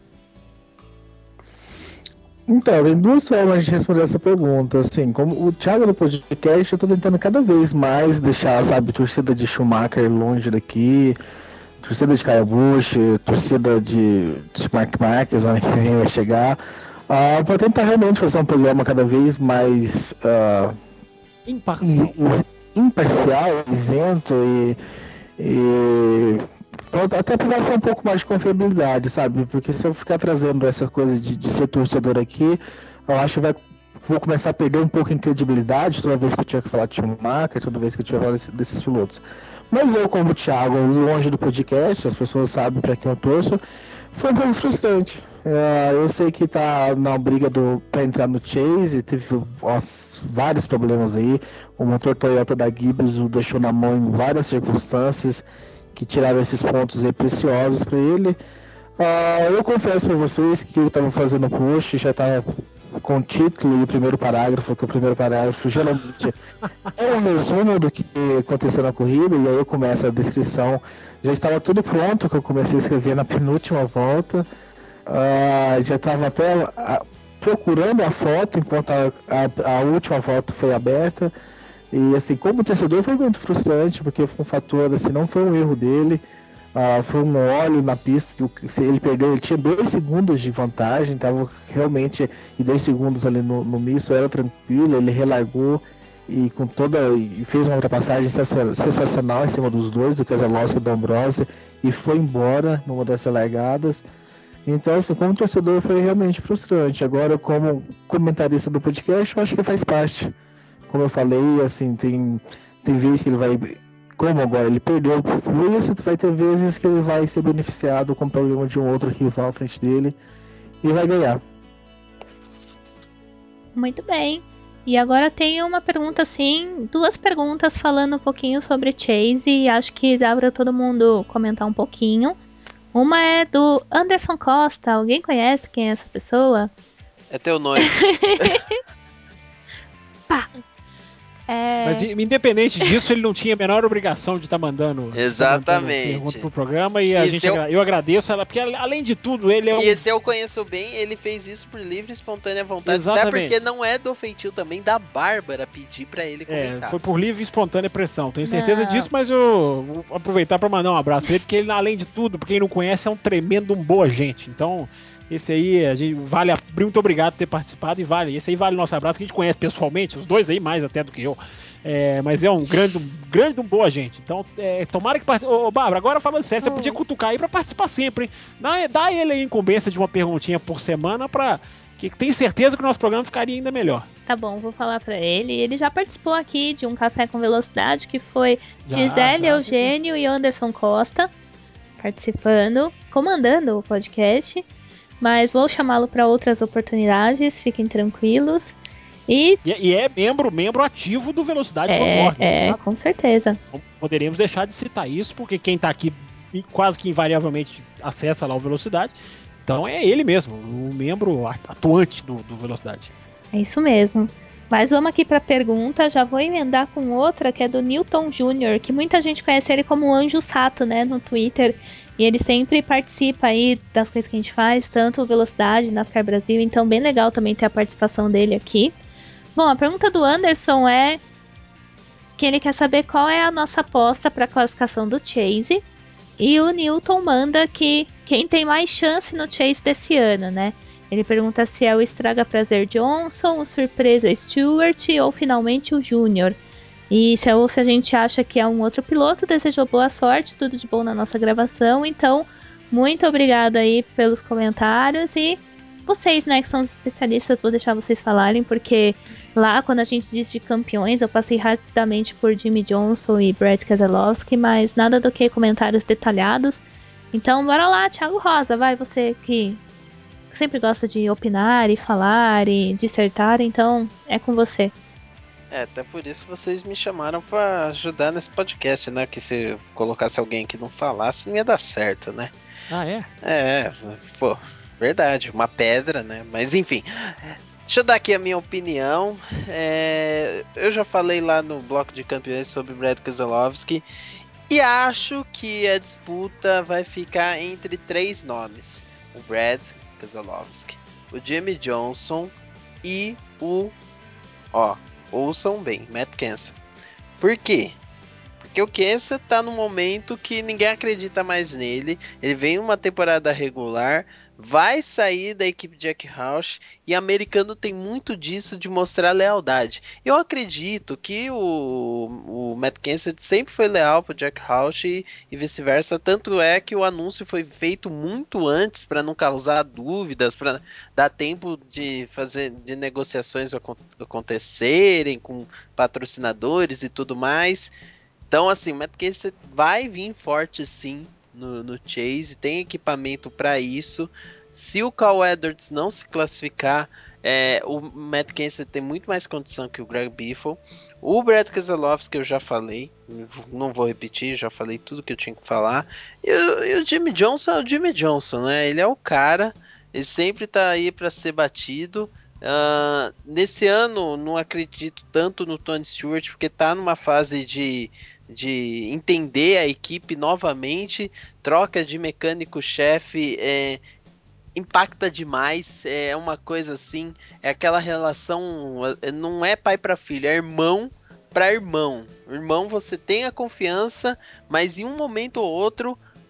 Então, tem duas formas de responder essa pergunta. Assim, como o Thiago no podcast, eu tô tentando cada vez mais deixar, sabe, torcida de Schumacher longe daqui, torcida de Kyle Busch, torcida de, de Mark Marques, o ano que vem vai chegar, uh, pra tentar realmente fazer um programa cada vez mais uh, Imparcial. imparcial, isento e, e até para ser um pouco mais de confiabilidade, sabe? Porque se eu ficar trazendo essa coisa de, de ser torcedor aqui, eu acho que vai, vou começar a perder um pouco em credibilidade toda vez que eu tiver que falar de Schumacher, toda vez que eu tiver que falar desse, desses pilotos. Mas eu, como o Thiago, longe do podcast, as pessoas sabem para quem eu torço, foi um pouco frustrante. Uh, eu sei que tá na briga do, pra entrar no Chase, teve ó, vários problemas aí. O motor Toyota da Gibbs o deixou na mão em várias circunstâncias que tiraram esses pontos aí preciosos para ele. Uh, eu confesso para vocês que eu estava fazendo o post, já estava com o título e o primeiro parágrafo, que o primeiro parágrafo geralmente é um resumo do que aconteceu na corrida, e aí eu começo a descrição. Já estava tudo pronto, que eu comecei a escrever na penúltima volta. Uh, já estava até uh, procurando a foto enquanto a, a, a última volta foi aberta. E assim, como torcedor foi muito frustrante, porque foi um fator, assim, não foi um erro dele, uh, foi um óleo na pista, que se ele perdeu, ele tinha dois segundos de vantagem, tava realmente, e dois segundos ali no, no misto era tranquilo, ele relargou, e com toda e fez uma ultrapassagem sensacional em cima dos dois, do Keselowski e do Ambrose, e foi embora numa dessas largadas. Então, assim, como torcedor foi realmente frustrante. Agora, como comentarista do podcast, eu acho que faz parte. Como eu falei, assim, tem, tem vezes que ele vai... Como agora ele perdeu por isso, vai ter vezes que ele vai ser beneficiado com o problema de um outro rival à frente dele e vai ganhar. Muito bem. E agora tem uma pergunta assim, duas perguntas falando um pouquinho sobre Chase, e acho que dá para todo mundo comentar um pouquinho. Uma é do Anderson Costa. Alguém conhece quem é essa pessoa? É teu noivo. Pá! É... Mas independente disso, ele não tinha a menor obrigação de estar tá mandando, Exatamente. Tá mandando pergunta pro programa, e a E gente, eu... eu agradeço ela, porque além de tudo, ele é um... E se eu conheço bem, ele fez isso por livre e espontânea vontade. Exatamente. Até porque não é do feitio também da Bárbara pedir pra ele comentar. É, foi por livre e espontânea pressão, tenho certeza Não. disso, mas eu vou aproveitar para mandar um abraço pra ele, porque ele, além de tudo, pra quem não conhece, é um tremendo um boa gente. Então, esse aí, a gente vale, a... muito obrigado por ter participado, e vale, esse aí vale o nosso abraço, que a gente conhece pessoalmente, os dois aí mais até do que eu. É, mas é um grande, um grande um boa gente. Então, é, tomara que participe. Ô, Bárbara, agora falando sério, você Oi. podia cutucar aí pra participar sempre, hein? Dá, dá ele a incumbência de uma perguntinha por semana pra... que tem certeza que o nosso programa ficaria ainda melhor. Tá bom, vou falar pra ele. Ele já participou aqui de um Café com Velocidade, que foi Já, Gisele já. Eugênio e Anderson Costa participando, comandando o podcast. Mas vou chamá-lo para outras oportunidades, fiquem tranquilos. E E, e é membro, membro ativo do Velocidade é, Concorda. é, Tá? com certeza. Não poderíamos deixar de citar isso, porque quem tá aqui quase que invariavelmente acessa lá o Velocidade. Então é ele mesmo, o membro atuante do, do Velocidade. É isso mesmo. Mas vamos aqui para a pergunta, já vou emendar com outra que é do Newton Júnior, que muita gente conhece ele como Anjo Sato, né, no Twitter. E ele sempre participa aí das coisas que a gente faz, tanto o Velocidade, NASCAR Brasil, então bem legal também ter a participação dele aqui. Bom, a pergunta do Anderson é que ele quer saber qual é a nossa aposta para a classificação do Chase. E o Newton manda que quem tem mais chance no Chase desse ano, né? Ele pergunta se é o Estraga Prazer Johnson, o Surpresa Stewart ou finalmente o Júnior. E se, ou se a gente acha que é um outro piloto, desejou boa sorte, tudo de bom na nossa gravação. Então, muito obrigada aí pelos comentários e vocês, né, que são os especialistas, vou deixar vocês falarem, porque lá, quando a gente diz de campeões, eu passei rapidamente por Jimmy Johnson e Brad Keselowski, mas nada do que comentários detalhados. Então, bora lá, Thiago Rosa, vai, você que sempre gosta de opinar e falar e dissertar, então é com você. É, até por isso vocês me chamaram pra ajudar nesse podcast, né? Que se eu colocasse alguém que não falasse, não ia dar certo, né? Ah, é? É, pô, verdade, uma pedra, né? Mas enfim, deixa eu dar aqui a minha opinião. É, eu já falei lá no bloco de campeões sobre Brad Keselowski e acho que a disputa vai ficar entre três nomes: o Brad Keselowski, o Jimmy Johnson e o, ó, ouçam bem, Matt Kenseth. Por quê? Porque o Kenseth tá num momento que ninguém acredita mais nele. Ele vem uma temporada regular, vai sair da equipe Jack Roush e americano tem muito disso de mostrar lealdade. Eu acredito que o, o Matt Kenseth sempre foi leal pro Jack Roush e, e vice-versa. Tanto é que o anúncio foi feito muito antes para não causar dúvidas, para dar tempo de fazer de negociações acontecerem com patrocinadores e tudo mais. Então, assim, o Matt Kenseth vai vir forte sim no, no Chase, tem equipamento para isso. Se o Carl Edwards não se classificar, é, o Matt Kenseth tem muito mais condição que o Greg Biffle. O Brad Keselowski eu já falei, não vou repetir, já falei tudo que eu tinha que falar. E, o- e o Jimmy Johnson é o Jimmy Johnson, né? Ele é o cara, ele sempre tá aí para ser batido. Ah, nesse ano, não acredito tanto no Tony Stewart, porque tá numa fase de de entender a equipe novamente, troca de mecânico-chefe é, impacta demais, é uma coisa assim, é aquela relação, é, não é pai para filho, é irmão para irmão. Irmão, você tem a confiança, mas em um momento ou outro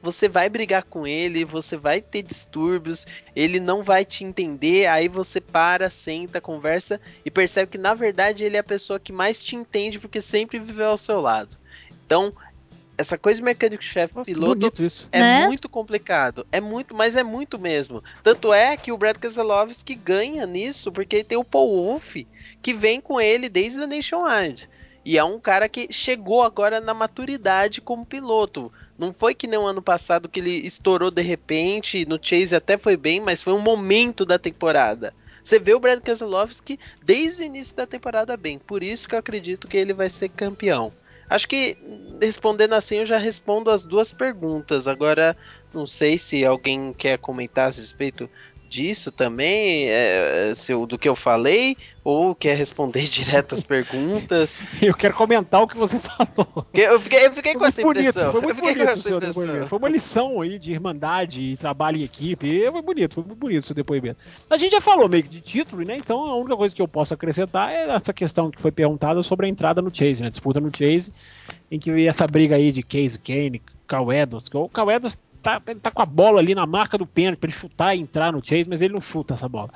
você vai brigar com ele, você vai ter distúrbios, ele não vai te entender, aí você para, senta, conversa e percebe que na verdade ele é a pessoa que mais te entende porque sempre viveu ao seu lado. Então, essa coisa de mecânico-chefe Nossa, que piloto bonito isso. é Né? muito complicado. É muito, mas é muito mesmo. Tanto é que o Brad Keselowski ganha nisso, porque tem o Paul Wolff, que vem com ele desde a Nationwide. E é um cara que chegou agora na maturidade como piloto. Não foi que nem o ano passado que ele estourou de repente, no Chase até foi bem, mas foi um momento da temporada. Você vê o Brad Keselowski desde o início da temporada bem. Por isso que eu acredito que ele vai ser campeão. Acho que respondendo assim eu já respondo as duas perguntas. Agora, não sei se alguém quer comentar a respeito disso também, é, se eu- do que eu falei, ou quer responder direto as perguntas. Eu quero comentar o que você falou. Porque Eu fiquei, eu fiquei Foi com muito essa bonito, impressão. foi Eu muito fiquei com bonito o essa seu impressão. depoimento. Foi uma lição aí de irmandade e trabalho em equipe. E foi bonito, foi muito bonito o seu depoimento. A gente já falou meio que de título, né? Então a única coisa que eu posso acrescentar é essa questão que foi perguntada sobre a entrada no Chase, né? Disputa no Chase, em que essa briga aí de Casey Kane, Carl Edwards. O Carl Edwards tá, ele tá com a bola ali na marca do pênalti pra ele chutar e entrar no Chase, mas ele não chuta essa bola.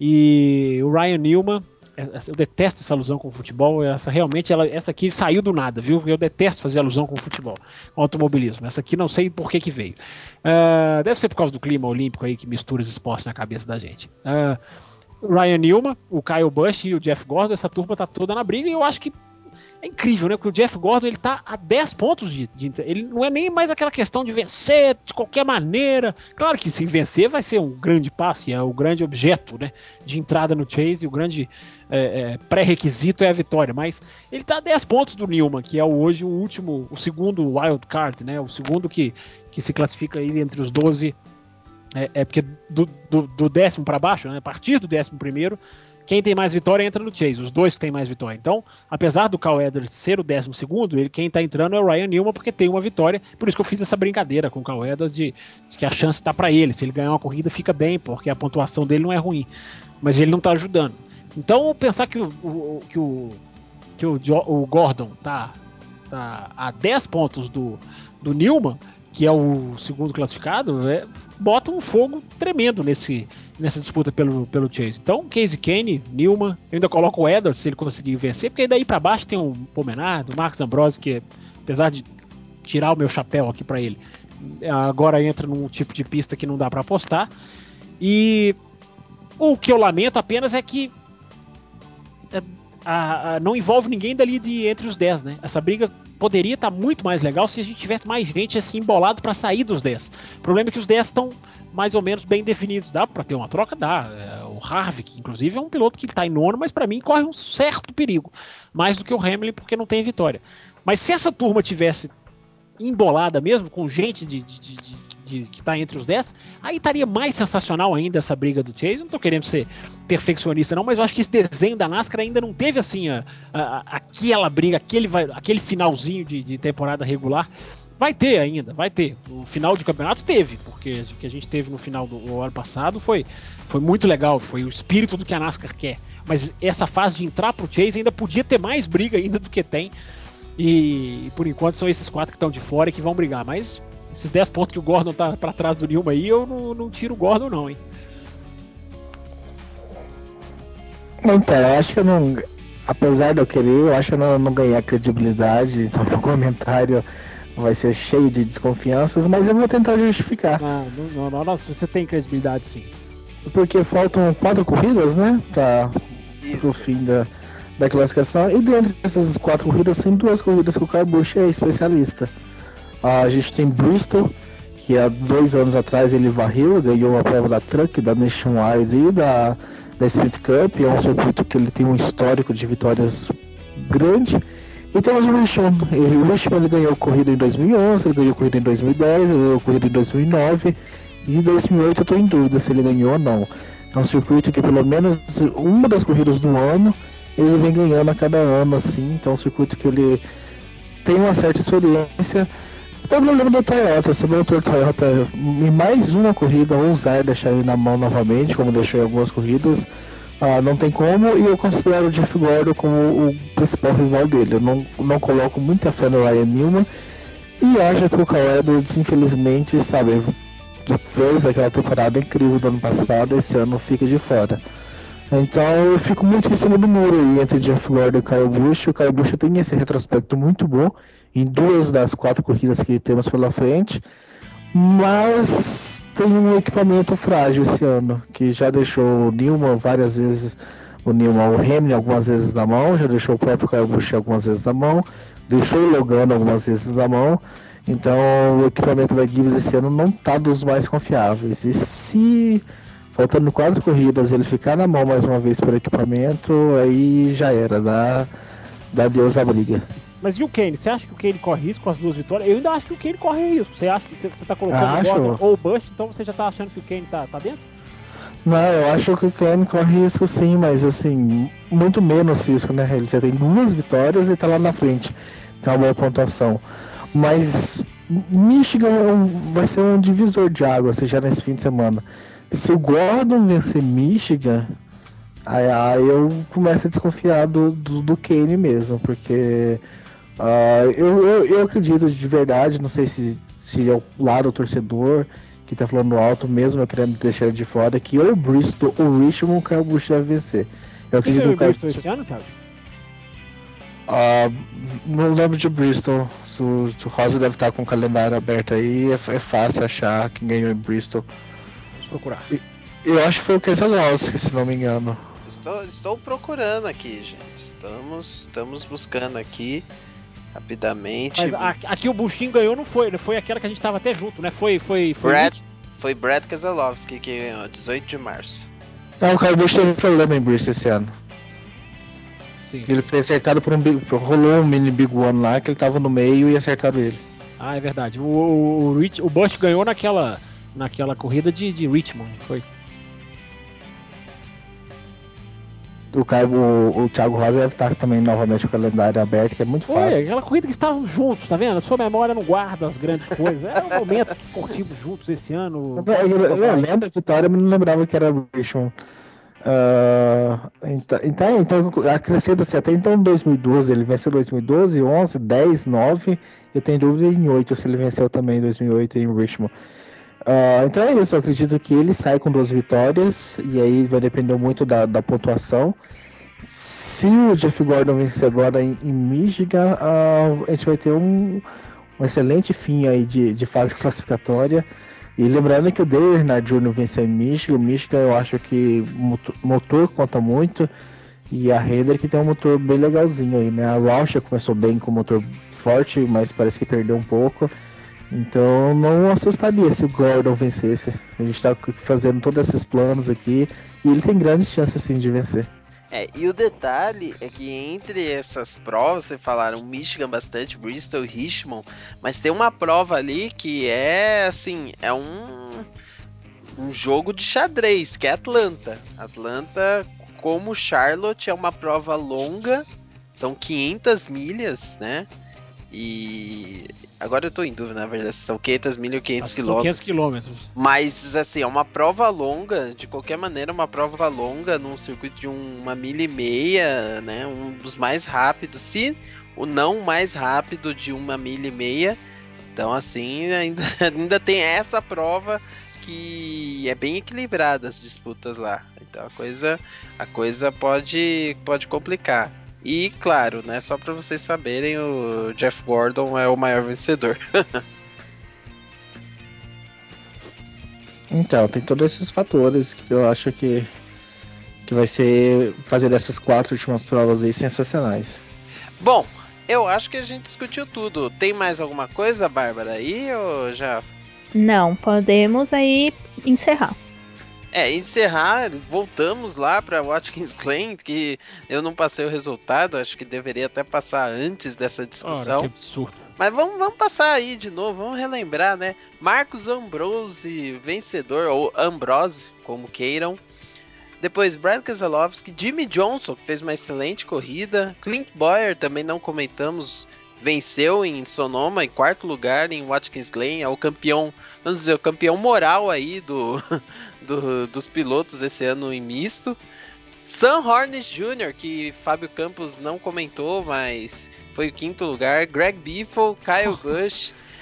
E o Ryan Newman, eu detesto essa alusão com o futebol. Essa realmente, ela, essa aqui saiu do nada, viu? Eu detesto fazer alusão com o futebol, com automobilismo. Essa aqui não sei por que que veio. Uh, deve ser por causa do clima olímpico aí que mistura os esportes na cabeça da gente. Uh, Ryan Newman, o Kyle Busch e o Jeff Gordon, essa turma tá toda na briga e eu acho que é incrível, né? Porque o Jeff Gordon, ele tá a dez pontos de, de... Ele não é nem mais aquela questão de vencer de qualquer maneira. Claro que se vencer vai ser um grande passo, é o grande objeto, né? De entrada no Chase, o grande é, é, pré-requisito é a vitória. Mas ele tá a dez pontos do Newman, que é hoje o último, o segundo wild card, né? O segundo que, que se classifica aí entre os doze. É, é porque do, do, do décimo para baixo, né? A partir do décimo primeiro, quem tem mais vitória entra no Chase, os dois que tem mais vitória. Então, apesar do Carl Edwards ser o décimo segundo, ele, quem tá entrando é o Ryan Newman, porque tem uma vitória. Por isso que eu fiz essa brincadeira com o Carl Edwards de, de que a chance tá para ele. Se ele ganhar uma corrida, fica bem, porque a pontuação dele não é ruim. Mas ele não tá ajudando. Então, pensar que o, o, que o, que o, o Gordon tá, tá a dez pontos do, do Newman, que é o segundo classificado, é, bota um fogo tremendo nesse, nessa disputa pelo, pelo Chase. Então, Casey Kane, Newman, eu ainda coloco o Edwards se ele conseguir vencer, porque daí para baixo tem o Pomenard, o Marcos Ambrose, que apesar de tirar o meu chapéu aqui para ele, agora entra num tipo de pista que não dá para apostar. E o que eu lamento apenas é que é, a, a, não envolve ninguém dali de entre os dez, né? Essa briga poderia estar tá muito mais legal se a gente tivesse mais gente assim embolado para sair dos dez. O problema é que os dez estão mais ou menos bem definidos. Dá para ter uma troca? Dá. É, o Harvick, inclusive, é um piloto que está em nono, mas para mim corre um certo perigo. Mais do que o Hamilton, porque não tem vitória. Mas se essa turma tivesse embolada mesmo, com gente de, de, de, de, de que está entre os dez, aí estaria mais sensacional ainda essa briga do Chase. Não estou querendo ser perfeccionista não, mas eu acho que esse desenho da NASCAR ainda não teve assim a, a, aquela briga, aquele, aquele finalzinho de, de temporada regular. Vai ter ainda, vai ter. O final de campeonato teve, porque o que a gente teve no final do ano passado foi, foi muito legal, foi o espírito do que a NASCAR quer. Mas essa fase de entrar pro Chase ainda podia ter mais briga ainda do que tem. E por enquanto são esses quatro que estão de fora e que vão brigar. Mas esses dez pontos que o Gordon tá pra trás do Newman aí, eu não, não tiro o Gordon não, hein. Então, eu acho que eu não. Apesar de eu querer, eu acho que eu não, não ganhar credibilidade, então o comentário vai ser cheio de desconfianças, mas eu vou tentar justificar. Não, não, não, não, você tem credibilidade sim. Porque faltam quatro corridas, né? Pra, pro fim da, da classificação. E dentro dessas quatro corridas, tem duas corridas que o Kyle Busch é especialista. A gente tem Bristol, que há dois anos atrás ele varreu, ganhou a prova da Truck, da Nationwide e da, da Speed Cup. É um circuito que ele tem um histórico de vitórias grande. E temos o Richmond. O Richmond ele ganhou corrida em dois mil e onze, ele ganhou corrida em dois mil e dez, ele ganhou corrida em dois mil e nove. E em dois mil e oito eu estou em dúvida se ele ganhou ou não. É um circuito que pelo menos uma das corridas do ano ele vem ganhando a cada ano, assim. Então é um circuito que ele tem uma certa experiência. Todo mundo lembra do Toyota, sobre o Toyota em mais uma corrida ousar deixar ele na mão novamente, como deixou em algumas corridas. Ah, não tem como, e eu considero o Jeff Gordon como o principal rival dele. Eu não, não coloco muita fé no Ryan Newman. E acho que o Kyle Edwards, infelizmente, sabe, depois daquela temporada incrível do ano passado, esse ano fica de fora. Então eu fico muito em cima do muro aí entre Jeff Gordon e Kyle Busch. O Kyle Busch tem esse retrospecto muito bom em duas das quatro corridas que temos pela frente, mas tem um equipamento frágil esse ano, que já deixou o Newman várias vezes, o Newman, o Hamilton algumas vezes na mão, já deixou o próprio Kyle Busch algumas vezes na mão, deixou o Logano algumas vezes na mão. Então o equipamento da Gibbs esse ano não está dos mais confiáveis. E se faltando quatro corridas ele ficar na mão mais uma vez pelo equipamento, aí já era, dá, dá Deus a briga. Mas e o Kane? Você acha que o Kane corre risco com as duas vitórias? Eu ainda acho que o Kane corre risco. Você acha que você, você tá colocando Acho. o Gordon ou o Busch, então você já tá achando que o Kane tá, tá dentro? Não, eu acho que o Kane corre risco sim, mas assim, muito menos risco, né? Ele já tem duas vitórias e tá lá na frente. Tem uma boa pontuação. Mas Michigan é um, vai ser um divisor de água, assim, já nesse fim de semana. Se o Gordon vencer Michigan, aí, aí eu começo a desconfiar do, do, do Kane mesmo, porque uh, eu, eu, eu acredito de verdade, não sei se, se é o lado torcedor que tá falando alto mesmo, eu querendo deixar ele de fora, que ou o Bristol ou o Richmond o Kyle Busch deve vencer. Eu Quem acredito ganhou que em o Bristol Kyle... esse ano, Thiago? Uh, não lembro de Bristol. Se o, se o Rosa deve estar com o calendário aberto aí, é, é fácil achar quem ganhou em Bristol. Vamos procurar. E, eu acho que foi o Keselowski, se não me engano. Estou, estou procurando aqui, gente. Estamos, estamos buscando aqui rapidamente. Mas a, aqui o Buchinho ganhou, não foi? Foi aquela que a gente tava até junto, né? Foi, foi, foi. Brad, foi Brad Keselowski que ganhou, dezoito de março. Não, o Kyle Busch teve problema em Bristol esse ano. Sim. Ele foi acertado por um big, rolou um mini Big One lá que ele tava no meio e acertaram ele. Ah, é verdade. O, o, o, Rich, o Busch ganhou naquela, naquela corrida de, de Richmond, foi? O, Caio, o, o Thiago Rosa deve estar também novamente com o calendário aberto, que é muito Foi, fácil. aquela corrida que estavam juntos, tá vendo? A sua memória não guarda as grandes coisas. Era o momento que curtimos juntos esse ano. Eu, eu, eu, eu lembro a vitória, mas não lembrava que era Richmond. Uh, então, então, então acrescenta-se até então dois mil e doze, ele venceu dois mil e doze, onze, dez, nove. Eu tenho dúvida em oito se ele venceu também em dois mil e oito em Richmond. Uh, então é isso, eu acredito que ele sai com duas vitórias e aí vai depender muito da, da pontuação. Se o Jeff Gordon vencer agora em, em Michigan, uh, a gente vai ter um, um excelente fim aí de, de fase classificatória. E lembrando que o Dale Earnhardt Júnior venceu em Michigan. Michigan eu acho que motor, motor conta muito. E a Hendrick tem um motor bem legalzinho aí, né? A Roush começou bem com o motor forte, mas parece que perdeu um pouco. Então não assustaria se o Gordon vencesse. A gente tá fazendo todos esses planos aqui e ele tem grandes chances sim de vencer. É, e o detalhe é que entre essas provas, você falaram Michigan bastante, Bristol, Richmond, mas tem uma prova ali que é assim, é um, um jogo de xadrez, que é Atlanta. Atlanta, como Charlotte, é uma prova longa, são quinhentas milhas, né? E agora eu tô em dúvida, na verdade, se são quinhentas milhas ou quinhentos Acho que são quinhentos quilômetros. quilômetros. Mas, assim, é uma prova longa, de qualquer maneira, uma prova longa num circuito de uma milha e meia, né? Um dos mais rápidos, se o não mais rápido de uma milha e meia. Então, assim, ainda, ainda tem essa prova que é bem equilibrada as disputas lá. Então a coisa, a coisa pode, pode complicar. E claro, né, só para vocês saberem, o Jeff Gordon é o maior vencedor. Então, tem todos esses fatores que eu acho que, que vai ser fazer dessas quatro últimas provas aí sensacionais. Bom, eu acho que a gente discutiu tudo. Tem mais alguma coisa, Bárbara, aí ou já? Não, podemos aí encerrar. É, encerrar, voltamos lá para Watkins Glen, que eu não passei o resultado, acho que deveria até passar antes dessa Ora, que discussão. absurdo. Mas vamos, vamos passar aí de novo, vamos relembrar, né? Marcos Ambrose, vencedor, ou Ambrose, como queiram. Depois Brad Keselowski, Jimmy Johnson, que fez uma excelente corrida. Clint Bowyer, também não comentamos, venceu em Sonoma, em quarto lugar em Watkins Glen, é o campeão, vamos dizer, o campeão moral aí do, do, dos pilotos esse ano em misto. Sam Hornish Júnior, que Fábio Campos não comentou, mas foi o quinto lugar. Greg Biffle, Kyle Busch,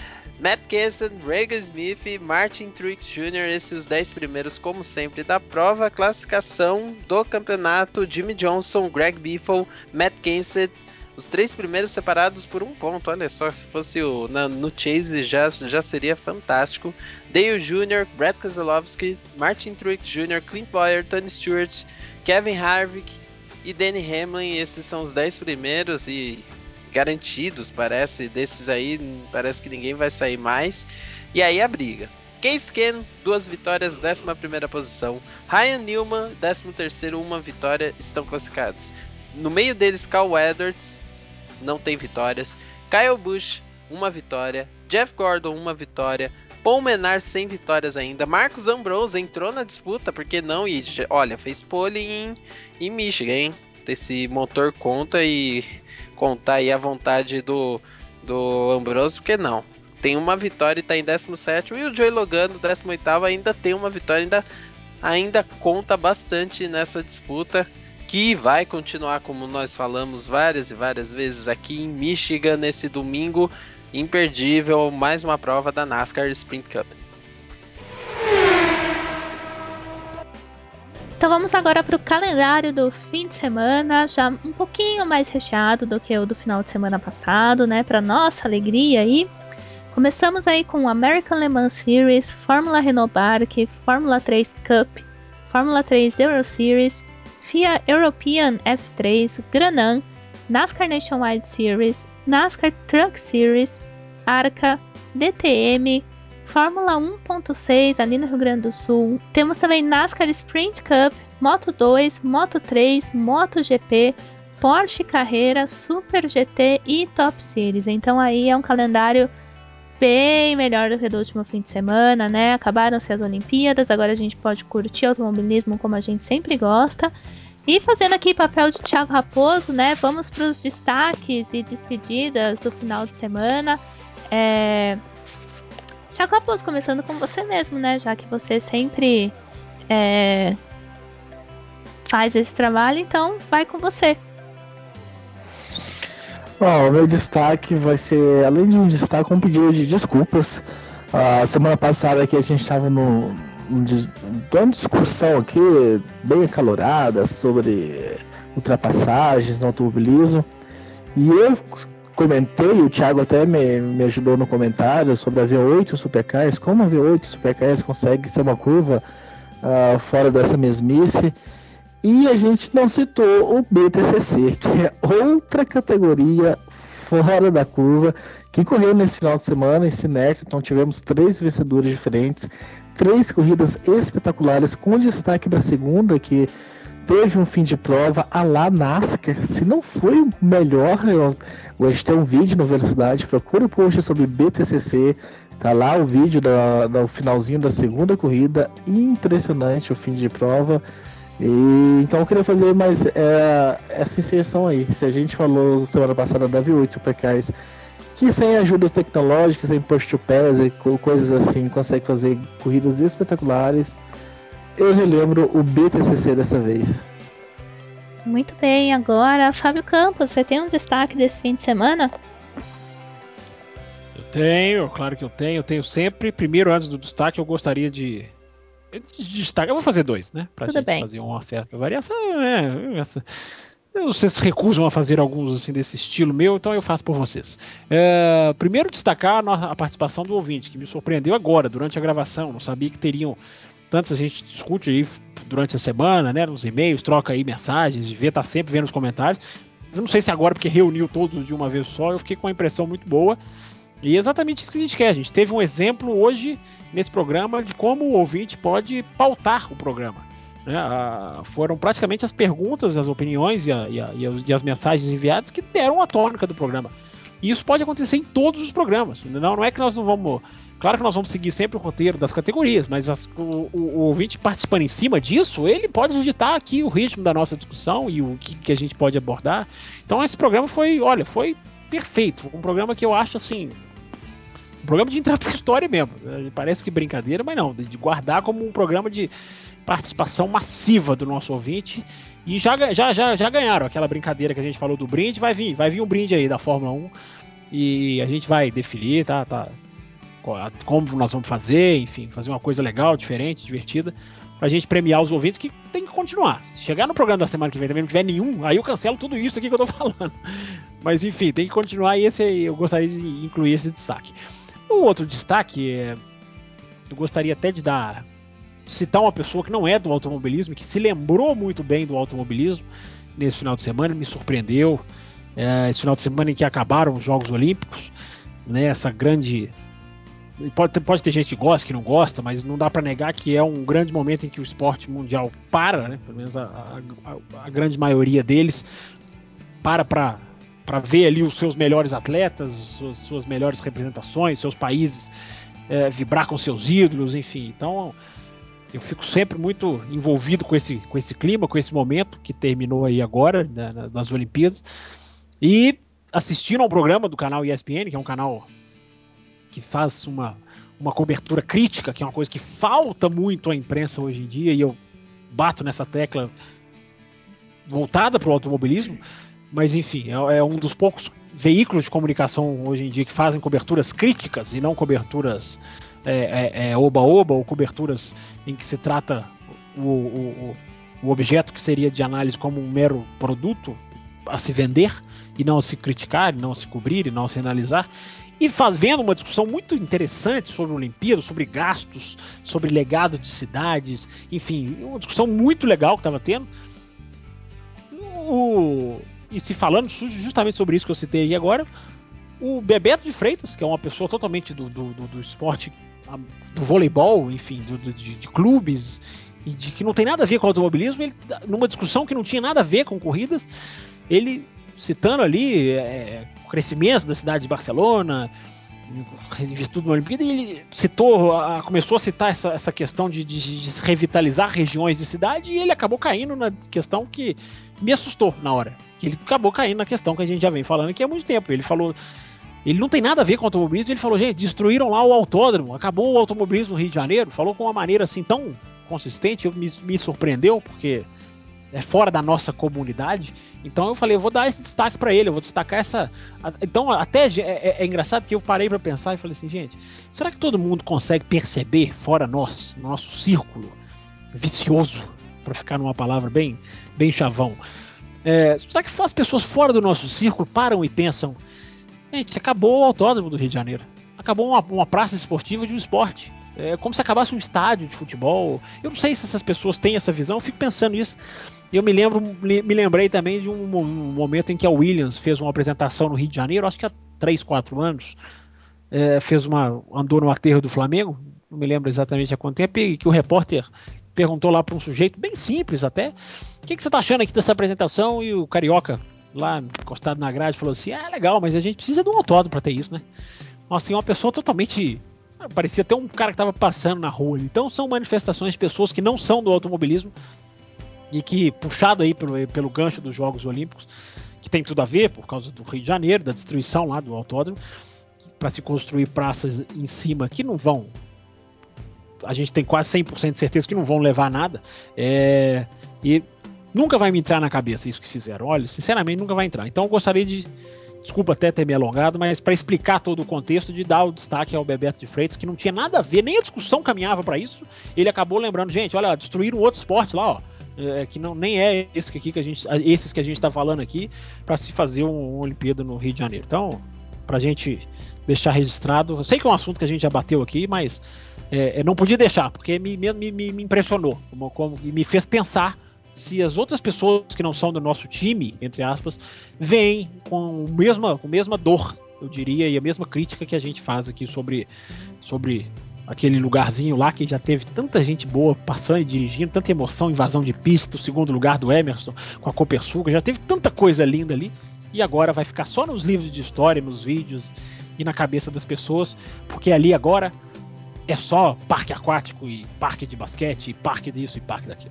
Kenseth, Regan Smith e Martin Truex Júnior Esses os dez primeiros, como sempre, da prova. Classificação do campeonato: Jimmie Johnson, Greg Biffle, Matt Kenseth. Os três primeiros separados por um ponto. Olha só, se fosse o, na, no Chase já, já seria fantástico. Dale Júnior, Brad Keselowski, Martin Truex Júnior, Clint Bowyer, Tony Stewart, Kevin Harvick e Denny Hamlin. Esses são os dez primeiros e garantidos, parece. Desses aí, parece que ninguém vai sair mais. E aí a briga: Case Keenum, duas vitórias, décima primeira posição. Ryan Newman, décimo terceiro, uma vitória, estão classificados. No meio deles, Cal Edwards, não tem vitórias. Kyle Busch, uma vitória. Jeff Gordon, uma vitória. Paul Menard, sem vitórias ainda. Marcos Ambrose entrou na disputa, por que não? E olha, fez pole em, em Michigan, hein? Esse motor conta, e contar aí a vontade do, do Ambrose, por que não? Tem uma vitória e tá em décimo sétimo. E o Joey Logano, décimo oitavo, ainda tem uma vitória, ainda, ainda conta bastante nessa disputa, que vai continuar, como nós falamos várias e várias vezes aqui em Michigan, nesse domingo imperdível, mais uma prova da NASCAR Sprint Cup. Então vamos agora para o calendário do fim de semana, já um pouquinho mais recheado do que o do final de semana passado, né? Para nossa alegria aí. Começamos aí com o American Le Mans Series, Fórmula Renault Barque, Fórmula três Cup, Fórmula três Euro Series, F I A European F três, Gran-Am, NASCAR Nationwide Series, NASCAR Truck Series, ARCA, D T M, Fórmula um ponto seis ali no Rio Grande do Sul. Temos também NASCAR Sprint Cup, Moto dois, Moto três, MotoGP, Porsche Carreira, Super G T e Top Series. Então aí é um calendário bem melhor do que do último fim de semana, né? Acabaram-se as Olimpíadas, agora a gente pode curtir automobilismo como a gente sempre gosta. E fazendo aqui papel de Thiago Raposo, né? Vamos para os destaques e despedidas do final de semana. É... Thiago Raposo, começando com você mesmo, né? Já que você sempre é... faz esse trabalho, então vai com você. Bom, o meu destaque vai ser, além de um destaque, um pedido de desculpas. A semana passada aqui a gente estava no, uma discussão aqui bem acalorada sobre ultrapassagens no automobilismo, e eu comentei, o Thiago até me, me ajudou no comentário sobre a V oito Supercars, como a V oito Supercars consegue ser uma curva uh, fora dessa mesmice. E a gente não citou o B T C C, que é outra categoria fora da curva, que correu nesse final de semana em Cincinnati. Então tivemos três vencedores diferentes, três corridas espetaculares, com destaque para a segunda, que teve um fim de prova à la NASCAR. Se não foi o melhor, eu, a gente tem um vídeo no Velocidade, procura o post sobre B T C C, tá lá o vídeo do finalzinho da segunda corrida, impressionante o fim de prova. E, então eu queria fazer mais é, essa inserção aí. Se a gente falou semana passada da V oito Supercars, que sem ajudas tecnológicas, sem push to pass e coisas assim, consegue fazer corridas espetaculares, eu relembro o B T C C dessa vez. Muito bem, agora Fábio Campos, você tem um destaque desse fim de semana? Eu tenho, claro que eu tenho, eu tenho sempre. Primeiro, antes do destaque, eu gostaria de destaque. Eu vou fazer dois, né? Pra Tudo gente bem. fazer uma certa variação. É, essa. Vocês se recusam a fazer alguns assim desse estilo meu, então eu faço por vocês. É, primeiro, destacar a participação do ouvinte, que me surpreendeu agora, durante a gravação. Não sabia que teriam tantos, a gente discute aí durante a semana, né? Nos e-mails, troca aí mensagens, vê, tá sempre vendo os comentários. Eu não sei se agora, porque reuniu todos de uma vez só, eu fiquei com uma impressão muito boa. E é exatamente isso que a gente quer. A gente teve um exemplo hoje nesse programa de como o ouvinte pode pautar o programa. Né? Ah, foram praticamente as perguntas, as opiniões e, a, e, a, e as mensagens enviadas que deram a tônica do programa. E isso pode acontecer em todos os programas. Não, não é que nós não vamos... Claro que nós vamos seguir sempre o roteiro das categorias, mas as, o, o, o ouvinte participando em cima disso, ele pode digitar aqui o ritmo da nossa discussão e o que, que a gente pode abordar. Então esse programa foi, olha, foi perfeito. Foi um programa que eu acho assim... Um programa de entrar pra história mesmo. Parece que brincadeira, mas não. De guardar como um programa de participação massiva do nosso ouvinte. E já, já, já, já ganharam aquela brincadeira que a gente falou do brinde. Vai vir, vai vir um brinde aí da Fórmula um. E a gente vai definir, tá? tá como nós vamos fazer, enfim, fazer uma coisa legal, diferente, divertida, pra gente premiar os ouvintes que tem que continuar. Se chegar no programa da semana que vem também não tiver nenhum, aí eu cancelo tudo isso aqui que eu tô falando. Mas enfim, tem que continuar e esse eu gostaria de incluir esse destaque. O outro destaque é, eu gostaria até de dar, citar uma pessoa que não é do automobilismo, que se lembrou muito bem do automobilismo nesse final de semana, me surpreendeu. É, esse final de semana em que acabaram os Jogos Olímpicos, né, essa grande... Pode ter, pode ter gente que gosta, que não gosta, mas não dá para negar que é um grande momento em que o esporte mundial para, né, pelo menos a, a, a grande maioria deles, para para ver ali os seus melhores atletas, suas, suas melhores representações, seus países é, vibrar com seus ídolos, enfim. Então, eu fico sempre muito envolvido com esse, com esse clima, com esse momento que terminou aí agora, né, nas Olimpíadas. E assistindo ao programa do canal E S P N, que é um canal que faz uma, uma cobertura crítica, que é uma coisa que falta muito à imprensa hoje em dia, e eu bato nessa tecla voltada para o automobilismo, mas enfim, é, é um dos poucos veículos de comunicação hoje em dia que fazem coberturas críticas e não coberturas é, é, é, oba-oba, ou coberturas em que se trata o, o, o objeto que seria de análise como um mero produto a se vender, e não a se criticar, e não a se cobrir, e não a se analisar, e fazendo uma discussão muito interessante sobre Olimpíadas, sobre gastos, sobre legado de cidades, enfim, uma discussão muito legal que estava tendo. O... E se falando justamente sobre isso que eu citei aí agora, o Bebeto de Freitas, que é uma pessoa totalmente do, do, do, do esporte, do voleibol, enfim, do, do, de, de clubes, e de que não tem nada a ver com automobilismo, ele, numa discussão que não tinha nada a ver com corridas, ele citando ali é, o crescimento da cidade de Barcelona, investiu na Olimpíada, e ele citou, a, começou a citar essa, essa questão de, de, de revitalizar regiões de cidade, e ele acabou caindo na questão que me assustou na hora. Ele acabou caindo na questão que a gente já vem falando aqui há muito tempo. Ele falou, ele não tem nada a ver com automobilismo, ele falou, gente, destruíram lá o autódromo, acabou o automobilismo no Rio de Janeiro, falou com uma maneira assim tão consistente, eu, me, me surpreendeu, porque é fora da nossa comunidade. Então eu falei, eu vou dar esse destaque para ele, eu vou destacar essa... Então até é, é, é engraçado que eu parei para pensar e falei assim, gente, será que todo mundo consegue perceber, fora nós, no nosso círculo vicioso, para ficar numa palavra bem, bem chavão, é, será que as pessoas fora do nosso círculo param e pensam, gente, acabou o autódromo do Rio de Janeiro, acabou uma, uma praça esportiva de um esporte, é como se acabasse um estádio de futebol. Eu não sei se essas pessoas têm essa visão, eu fico pensando nisso. E eu me lembro, me lembrei também de um, um momento em que a Williams fez uma apresentação no Rio de Janeiro, acho que há três, quatro anos, é, fez uma, andou no aterro do Flamengo, não me lembro exatamente há quanto tempo, e que o repórter perguntou lá para um sujeito bem simples até, o que, que você tá achando aqui dessa apresentação? E o carioca, lá encostado na grade, falou assim, ah, legal, mas a gente precisa de um autódromo para ter isso, né? Nossa, uma pessoa totalmente... Parecia até um cara que estava passando na rua. Então são manifestações de pessoas que não são do automobilismo e que, puxado aí pelo, pelo gancho dos Jogos Olímpicos, que tem tudo a ver por causa do Rio de Janeiro, da destruição lá do autódromo, para se construir praças em cima que não vão... A gente tem quase cem por cento de certeza que não vão levar nada. É, e nunca vai me entrar na cabeça isso que fizeram. Olha, sinceramente, nunca vai entrar. Então eu gostaria de... Desculpa até ter me alongado, mas para explicar todo o contexto, de dar o destaque ao Bebeto de Freitas, que não tinha nada a ver, nem a discussão caminhava para isso. Ele acabou lembrando, gente, olha, destruíram outro esporte lá, ó, é, que não, nem é esse aqui que a gente, esses que a gente está falando aqui, para se fazer um, um Olimpíada no Rio de Janeiro. Então, pra gente deixar registrado, eu sei que é um assunto que a gente já bateu aqui, mas é, não podia deixar, porque me, me, me, me impressionou, como, como, e me fez pensar se as outras pessoas que não são do nosso time, entre aspas, veem com a mesma, com a mesma dor, eu diria, e a mesma crítica que a gente faz aqui sobre, sobre aquele lugarzinho lá que já teve tanta gente boa passando e dirigindo, tanta emoção, invasão de pista, o segundo lugar do Emerson com a Copersucar, já teve tanta coisa linda ali, e agora vai ficar só nos livros de história, nos vídeos e na cabeça das pessoas, porque ali agora é só parque aquático e parque de basquete, e parque disso e parque daquilo.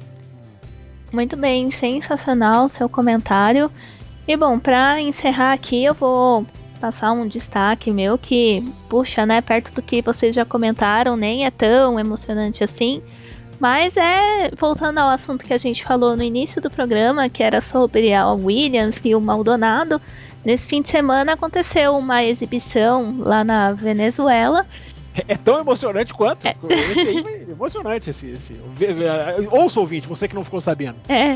Muito bem, sensacional o seu comentário. E bom, para encerrar aqui, eu vou passar um destaque meu que, puxa, né, perto do que vocês já comentaram, nem é tão emocionante assim. Mas é, voltando ao assunto que a gente falou no início do programa, que era sobre a Williams e o Maldonado, nesse fim de semana aconteceu uma exibição lá na Venezuela. É tão emocionante quanto? É. Esse aí é emocionante. Esse, esse. Ouça, ouvinte, você que não ficou sabendo. É,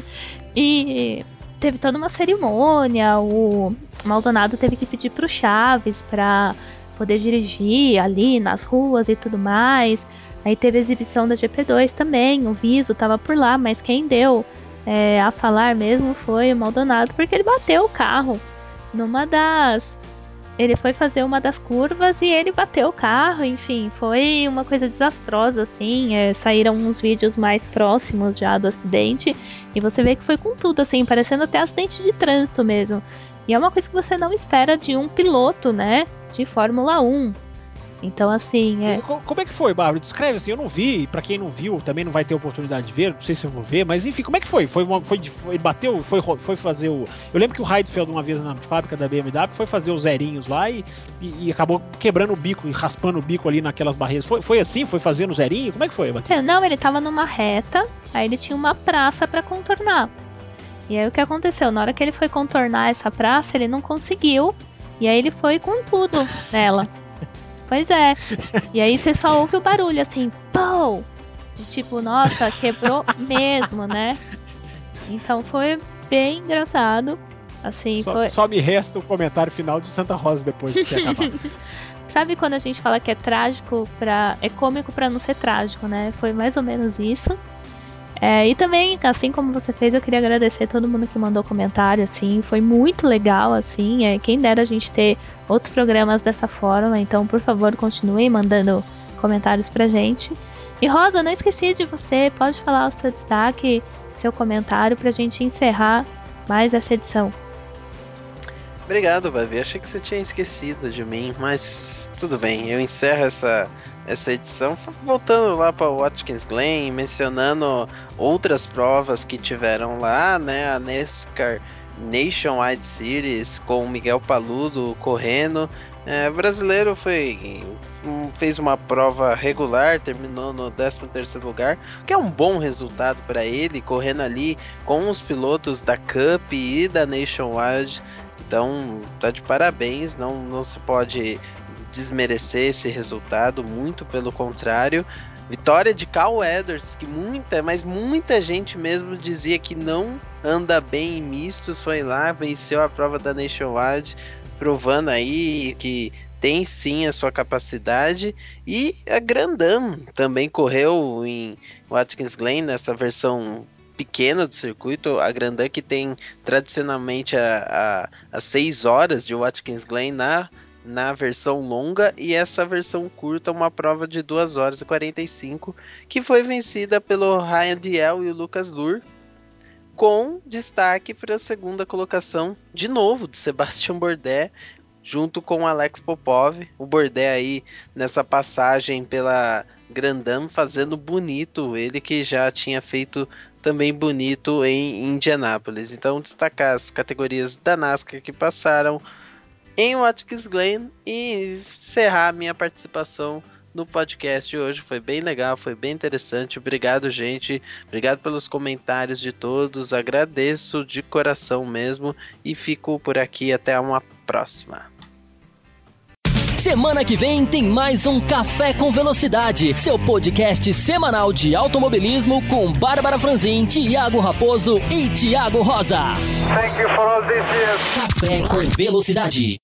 e teve toda uma cerimônia, o Maldonado teve que pedir pro Chaves pra poder dirigir ali nas ruas e tudo mais. Aí teve a exibição da G P dois também, o Viso tava por lá, mas quem deu é, a falar mesmo foi o Maldonado, porque ele bateu o carro numa das... Ele foi fazer uma das curvas e ele bateu o carro, enfim, foi uma coisa desastrosa, assim, é, saíram uns vídeos mais próximos já do acidente, e você vê que foi com tudo, assim, parecendo até acidente de trânsito mesmo. E é uma coisa que você não espera de um piloto, né, de Fórmula um. Então, assim, é... Como é que foi, Bárbara? Descreve assim, eu não vi, pra quem não viu, também não vai ter oportunidade de ver, não sei se eu vou ver, mas enfim, como é que foi? Foi, uma, foi, foi bateu, foi, foi fazer o... Eu lembro que o Heidfeld, uma vez na fábrica da B M W, foi fazer os zerinhos lá e, e, e acabou quebrando o bico e raspando o bico ali naquelas barreiras. Foi, foi assim? Foi fazendo zerinho? Como é que foi, Batista? Não, ele tava numa reta, aí ele tinha uma praça pra contornar. E aí o que aconteceu? Na hora que ele foi contornar essa praça, ele não conseguiu, e aí ele foi com tudo nela. Pois é. E aí você só ouve o barulho assim, pau! De tipo, nossa, quebrou mesmo, né? Então foi bem engraçado. Assim, só, foi... só me resta o comentário final de Santa Rosa depois de ter acabado. Sabe quando a gente fala que é trágico pra... é cômico pra não ser trágico, né? Foi mais ou menos isso. É, e também, assim como você fez, eu queria agradecer a todo mundo que mandou comentário, assim, foi muito legal, assim, é, quem dera a gente ter outros programas dessa forma, então, por favor, continuem mandando comentários pra gente. E Rosa, não esqueci de você, pode falar o seu destaque, seu comentário pra gente encerrar mais essa edição. Obrigado, Babi. Achei que você tinha esquecido de mim, mas tudo bem. Eu encerro essa, essa edição voltando lá para Watkins Glen, mencionando outras provas que tiveram lá, né? A NASCAR Nationwide Series com o Miguel Paludo correndo. É, o brasileiro foi fez uma prova regular, terminou no décimo terceiro lugar, que é um bom resultado para ele, correndo ali com os pilotos da Cup e da Nationwide. Então, tá de parabéns, não, não se pode desmerecer esse resultado, muito pelo contrário. Vitória de Carl Edwards, que muita, mas muita gente mesmo dizia que não anda bem em mistos, foi lá, venceu a prova da Nationwide, provando aí que tem sim a sua capacidade. E a Grandam também correu em Watkins Glen nessa versão pequena do circuito. A Grandam que tem tradicionalmente a, a, as seis horas de Watkins Glen na, na versão longa, e essa versão curta, uma prova de duas horas e quarenta e cinco, que foi vencida pelo Ryan Diel e o Lucas Luhr, com destaque para a segunda colocação, de novo, de Sebastian Bourdais, junto com o Alex Popov. O Bourdais aí nessa passagem pela Grandam fazendo bonito, ele que já tinha feito também bonito em Indianápolis. Então destacar as categorias da NASCAR que passaram em Watkins Glen e encerrar a minha participação no podcast hoje. Foi bem legal, foi bem interessante. Obrigado, gente. Obrigado pelos comentários de todos. Agradeço de coração mesmo e fico por aqui até uma próxima. Semana que vem tem mais um Café com Velocidade, seu podcast semanal de automobilismo com Bárbara Franzin, Thiago Raposo e Thiago Rosa. Thank you for all this years. Café com Velocidade.